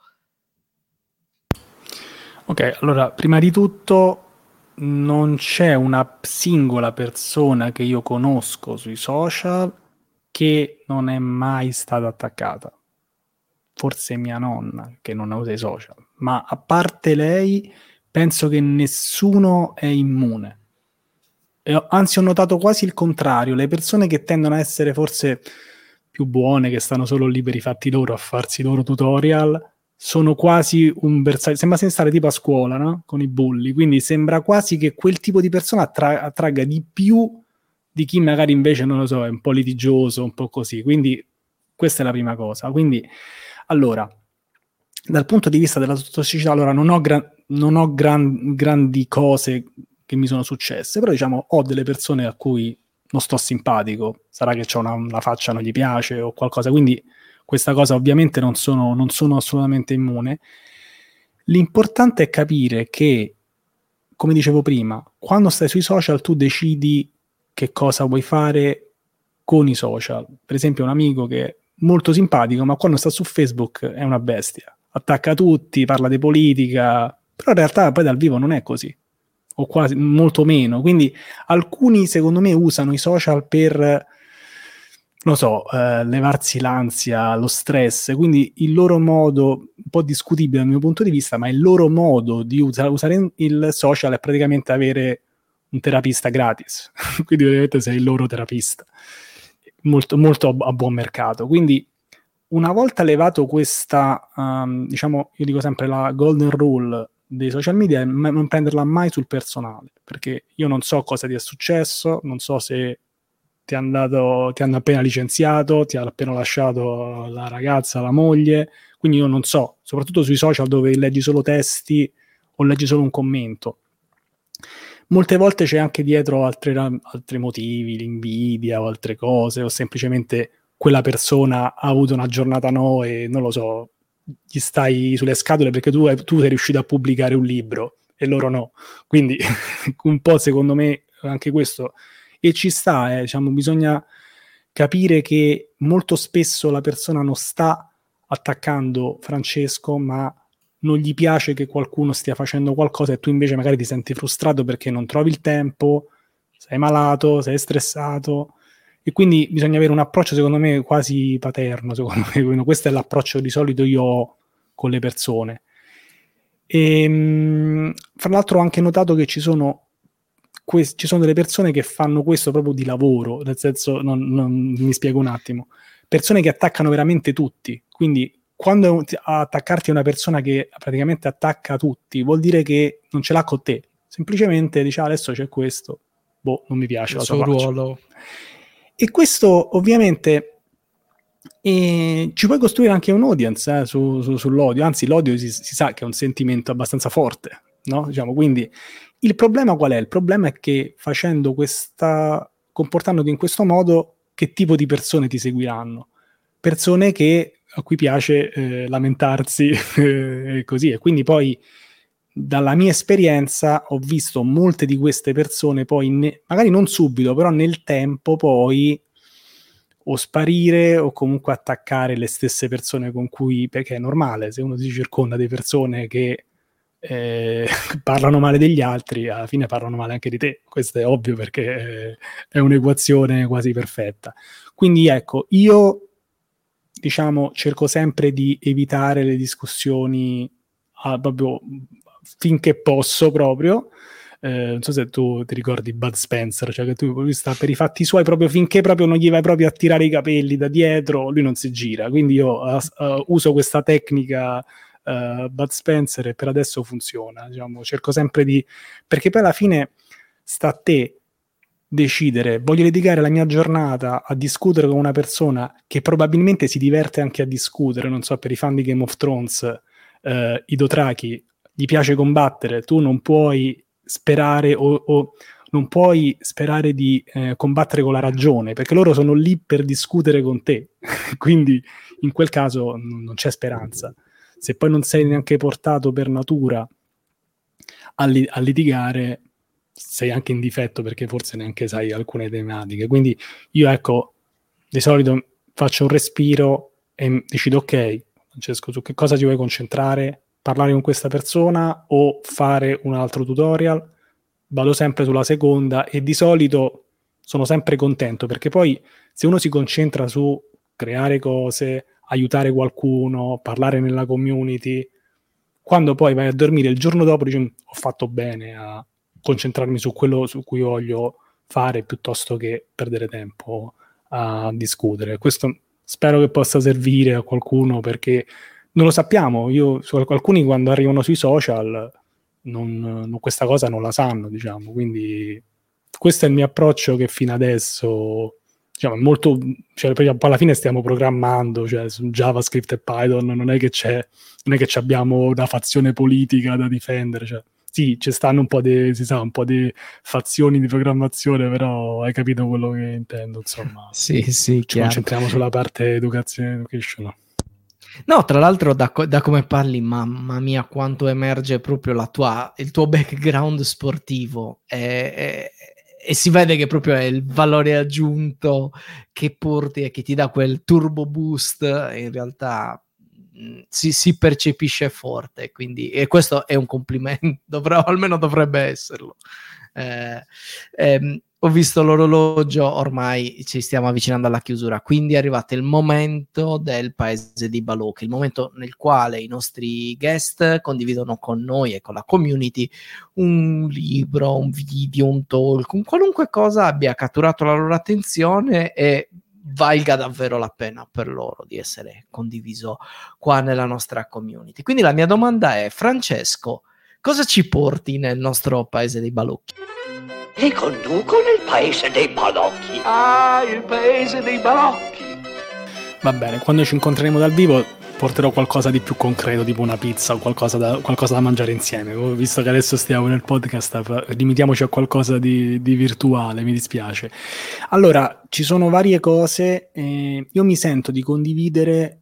Ok, allora, prima di tutto non c'è una singola persona che io conosco sui social che non è mai stata attaccata. Forse mia nonna, che non usa i social, ma a parte lei penso che nessuno è immune. Anzi, ho notato quasi il contrario, le persone che tendono a essere forse più buone, che stanno solo lì per i fatti loro, a farsi i loro tutorial, sono quasi un bersaglio, sembra stare tipo a scuola, no? Con i bulli, quindi sembra quasi che quel tipo di persona attragga di più di chi magari invece, non lo so, è un po' litigioso, un po' così, quindi questa è la prima cosa. Quindi, allora, dal punto di vista della tossicità, allora non ho grandi cose che mi sono successe, però diciamo ho delle persone a cui non sto simpatico, sarà che c'ho una faccia non gli piace o qualcosa, quindi questa cosa ovviamente non sono assolutamente immune. L'importante è capire che, come dicevo prima, quando stai sui social tu decidi che cosa vuoi fare con i social. Per esempio un amico che è molto simpatico, ma quando sta su Facebook è una bestia, attacca tutti, parla di politica, però in realtà poi dal vivo non è così, o quasi molto meno. Quindi alcuni secondo me usano i social per, non so, levarsi l'ansia, lo stress, quindi il loro modo, un po' discutibile dal mio punto di vista, ma il loro modo di usare il social è praticamente avere un terapista gratis, quindi ovviamente sei il loro terapista, molto, molto a buon mercato. Quindi una volta levato questa, diciamo, io dico sempre la golden rule dei social media, è non prenderla mai sul personale, perché io non so cosa ti è successo, non so se ti hanno appena licenziato, ti ha appena lasciato la ragazza, la moglie, quindi io non so, soprattutto sui social dove leggi solo testi o leggi solo un commento. Molte volte c'è anche dietro altri motivi, l'invidia o altre cose, o semplicemente quella persona ha avuto una giornata no e non lo so, gli stai sulle scatole perché tu sei riuscito a pubblicare un libro e loro no. Quindi un po' secondo me anche questo, e ci sta, diciamo, bisogna capire che molto spesso la persona non sta attaccando Francesco, ma non gli piace che qualcuno stia facendo qualcosa e tu invece magari ti senti frustrato perché non trovi il tempo, sei malato, sei stressato, e quindi bisogna avere un approccio secondo me quasi paterno, secondo me. Questo è l'approccio di solito io ho con le persone. E fra l'altro ho anche notato che ci sono delle persone che fanno questo proprio di lavoro, nel senso, non mi spiego un attimo, persone che attaccano veramente tutti, quindi quando attaccarti a una persona che praticamente attacca tutti, vuol dire che non ce l'ha con te, semplicemente dice adesso c'è questo, non mi piace il la suo sua ruolo. E questo ovviamente ci puoi costruire anche un audience sull'odio, anzi l'odio si sa che è un sentimento abbastanza forte, no? Diciamo, quindi il problema qual è? Il problema è che facendo comportandoti in questo modo, che tipo di persone ti seguiranno? Persone a cui piace lamentarsi e così, e quindi poi dalla mia esperienza ho visto molte di queste persone poi magari non subito, però nel tempo poi o sparire o comunque attaccare le stesse persone con cui, perché è normale, se uno si circonda di persone che parlano male degli altri, alla fine parlano male anche di te, questo è ovvio perché è un'equazione quasi perfetta. Quindi ecco, io diciamo cerco sempre di evitare le discussioni proprio finché posso proprio. Non so se tu ti ricordi Bud Spencer, cioè che tu sta per i fatti suoi proprio finché proprio non gli vai proprio a tirare i capelli da dietro, lui non si gira. Quindi io uso questa tecnica Bud Spencer e per adesso funziona, diciamo, cerco sempre perché poi alla fine sta a te decidere, voglio dedicare la mia giornata a discutere con una persona che probabilmente si diverte anche a discutere, non so, per i fan di Game of Thrones, i Dothraki, gli piace combattere, tu non puoi sperare o non puoi sperare di combattere con la ragione, perché loro sono lì per discutere con te, quindi in quel caso non c'è speranza. Se poi non sei neanche portato per natura a litigare, sei anche in difetto perché forse neanche sai alcune tematiche. Quindi io ecco, di solito faccio un respiro e decido ok, Francesco, su che cosa ti vuoi concentrare? Parlare con questa persona o fare un altro tutorial? Vado sempre sulla seconda e di solito sono sempre contento perché poi se uno si concentra su creare cose, aiutare qualcuno, parlare nella community, quando poi vai a dormire il giorno dopo dici ho fatto bene a concentrarmi su quello su cui voglio fare piuttosto che perdere tempo a discutere. Questo spero che possa servire a qualcuno perché non lo sappiamo, alcuni quando arrivano sui social questa cosa non la sanno, diciamo, quindi questo è il mio approccio che fino adesso diciamo, è molto, cioè, alla fine stiamo programmando, cioè su JavaScript e Python non è che abbiamo una fazione politica da difendere, cioè sì, ci stanno un po' di fazioni di programmazione, però hai capito quello che intendo, insomma. Sì, ci chiaro. concentriamo sulla parte education. No, tra l'altro da come parli, mamma mia, quanto emerge proprio il tuo background sportivo e si vede che proprio è il valore aggiunto che porti e che ti dà quel turbo boost, in realtà si percepisce forte, quindi, e questo è un complimento, però almeno dovrebbe esserlo. ho visto l'orologio, ormai ci stiamo avvicinando alla chiusura, quindi è arrivato il momento del paese di Balocchi, il momento nel quale i nostri guest condividono con noi e con la community un libro, un video, un talk, un qualunque cosa abbia catturato la loro attenzione e valga davvero la pena per loro di essere condiviso qua nella nostra community. Quindi la mia domanda è: Francesco, cosa ci porti nel nostro paese dei balocchi? Li conduco nel paese dei balocchi. Ah, il paese dei balocchi. Va bene, quando ci incontreremo dal vivo porterò qualcosa di più concreto, tipo una pizza o qualcosa da mangiare insieme. Visto che adesso stiamo nel podcast, limitiamoci a qualcosa di virtuale, mi dispiace. Allora, ci sono varie cose. Io mi sento di condividere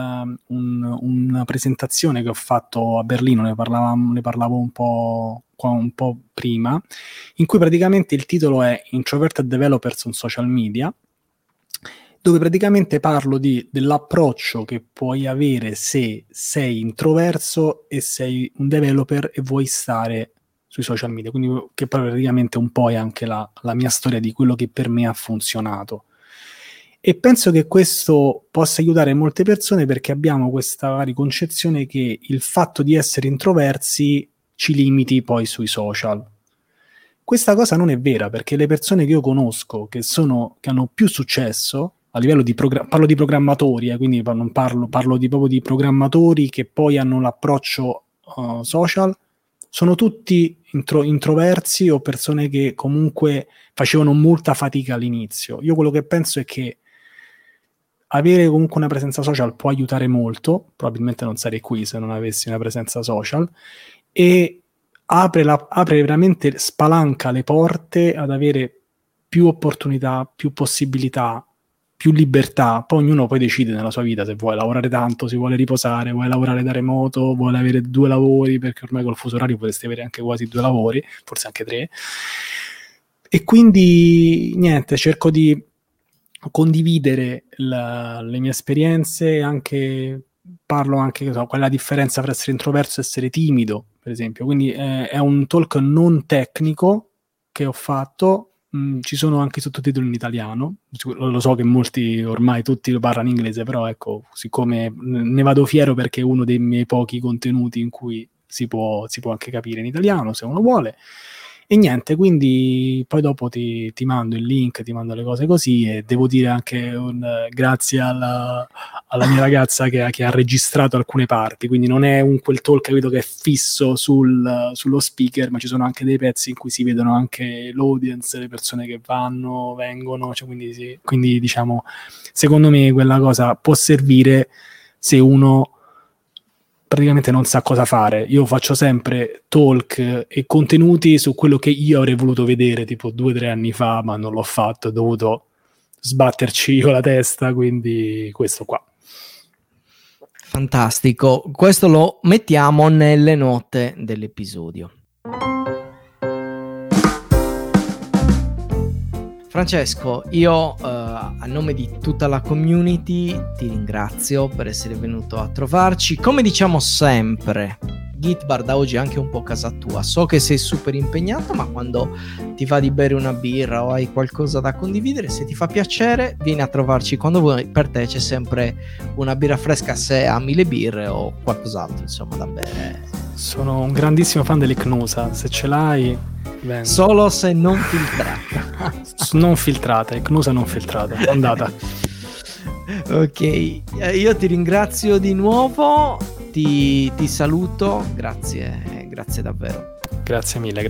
una presentazione che ho fatto a Berlino, ne parlavo un po' prima, in cui praticamente il titolo è Introverted Developers on Social Media, dove praticamente parlo dell'approccio che puoi avere se sei introverso e sei un developer e vuoi stare sui social media, quindi che poi praticamente un po' è anche la mia storia di quello che per me ha funzionato. E penso che questo possa aiutare molte persone, perché abbiamo questa concezione che il fatto di essere introversi ci limiti poi sui social. Questa cosa non è vera, perché le persone che io conosco che hanno più successo a livello di parlo di programmatori, quindi non parlo proprio di programmatori che poi hanno l'approccio social, sono tutti introversi o persone che comunque facevano molta fatica all'inizio. Io quello che penso è che avere comunque una presenza social può aiutare molto, probabilmente non sarei qui se non avessi una presenza social, e apre veramente, spalanca le porte ad avere più opportunità, più possibilità, più libertà. Poi ognuno poi decide nella sua vita se vuole lavorare tanto, si vuole riposare, vuole lavorare da remoto, vuole avere 2 lavori, perché ormai col fuso orario potresti avere anche quasi 2 lavori, forse anche 3. E quindi niente, cerco di condividere le mie esperienze, parlo anche qual è la differenza tra essere introverso e essere timido, per esempio. Quindi è un talk non tecnico che ho fatto. Ci sono anche sottotitoli in italiano, lo so che molti ormai tutti lo parlano in inglese, però ecco, siccome ne vado fiero perché è uno dei miei pochi contenuti in cui si può anche capire in italiano se uno vuole. E niente, quindi poi dopo ti mando il link, ti mando le cose così, e devo dire anche grazie alla mia ragazza che ha registrato alcune parti, quindi non è quel talk, capito, che è fisso sullo speaker, ma ci sono anche dei pezzi in cui si vedono anche l'audience, le persone che vengono, cioè quindi diciamo, secondo me quella cosa può servire se uno praticamente non sa cosa fare. Io faccio sempre talk e contenuti su quello che io avrei voluto vedere tipo 2 o 3 anni fa, ma non l'ho fatto, ho dovuto sbatterci con la testa, quindi questo qua. Fantastico, questo lo mettiamo nelle note dell'episodio. Francesco, io a nome di tutta la community ti ringrazio per essere venuto a trovarci. Come diciamo sempre, Git Bar da oggi è anche un po' casa tua. So che sei super impegnato, ma quando ti va di bere una birra o hai qualcosa da condividere, se ti fa piacere, vieni a trovarci quando vuoi. Per te c'è sempre una birra fresca se ami le birre o qualcos'altro, insomma, da bere. Sono un grandissimo fan dell'Icnusa, se ce l'hai... Bene. Solo se non filtrata. Non filtrata, Icnusa non filtrata, andata. Ok, io ti ringrazio di nuovo, ti saluto, grazie davvero. Grazie mille.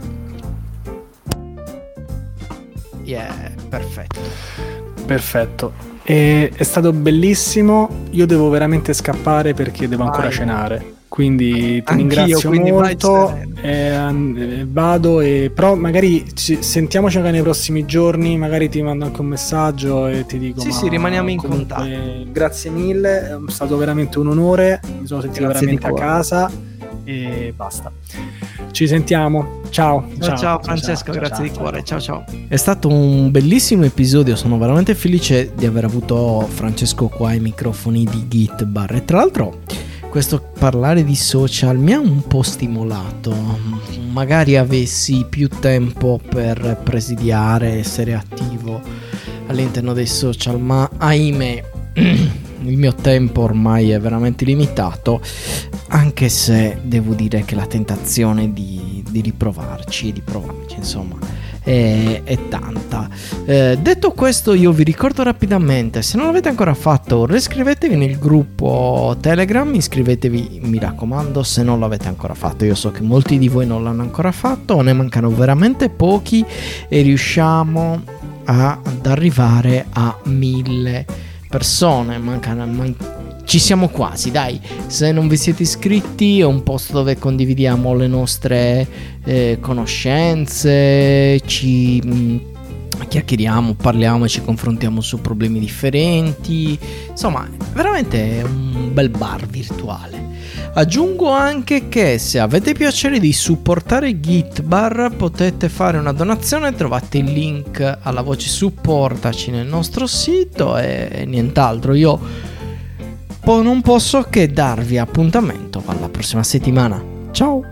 Yeah, perfetto. È stato bellissimo. Io devo veramente scappare perché devo ancora cenare. Quindi ti ringrazio molto. Vado, però magari sentiamoci anche nei prossimi giorni. Magari ti mando anche un messaggio e ti dico. Sì, rimaniamo in contatto. Grazie mille, è stato veramente un onore. Mi sono sentito veramente a casa. E basta. Ci sentiamo. Ciao Francesco, grazie di cuore. Ciao. È stato un bellissimo episodio, sono veramente felice di aver avuto Francesco qua ai microfoni di Git Bar. E tra l'altro questo parlare di social mi ha un po' stimolato. Magari avessi più tempo per presidiare, essere attivo all'interno dei social, ma ahimè il mio tempo ormai è veramente limitato, anche se devo dire che la tentazione di riprovarci e di provarci, insomma, è tanta. Detto questo, io vi ricordo rapidamente, se non l'avete ancora fatto, iscrivetevi nel gruppo Telegram, iscrivetevi, mi raccomando, se non l'avete ancora fatto. Io so che molti di voi non l'hanno ancora fatto, ne mancano veramente pochi e riusciamo ad arrivare a 1000 persone. Ci siamo quasi, dai. Se non vi siete iscritti, è un posto dove condividiamo le nostre conoscenze, ci chiacchieriamo, parliamo e ci confrontiamo su problemi differenti. Insomma, veramente è un bel bar virtuale. Aggiungo anche che se avete piacere di supportare Gitbar potete fare una donazione, trovate il link alla voce supportaci nel nostro sito e nient'altro. Io non posso che darvi appuntamento alla prossima settimana. Ciao!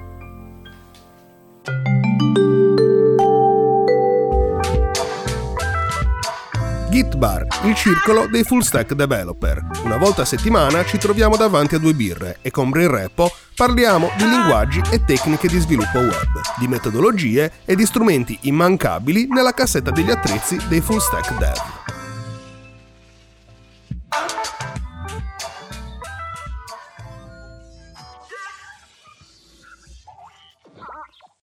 Gitbar, il circolo dei full stack developer. Una volta a settimana ci troviamo davanti a 2 birre e con Brain Repo parliamo di linguaggi e tecniche di sviluppo web, di metodologie e di strumenti immancabili nella cassetta degli attrezzi dei full stack dev.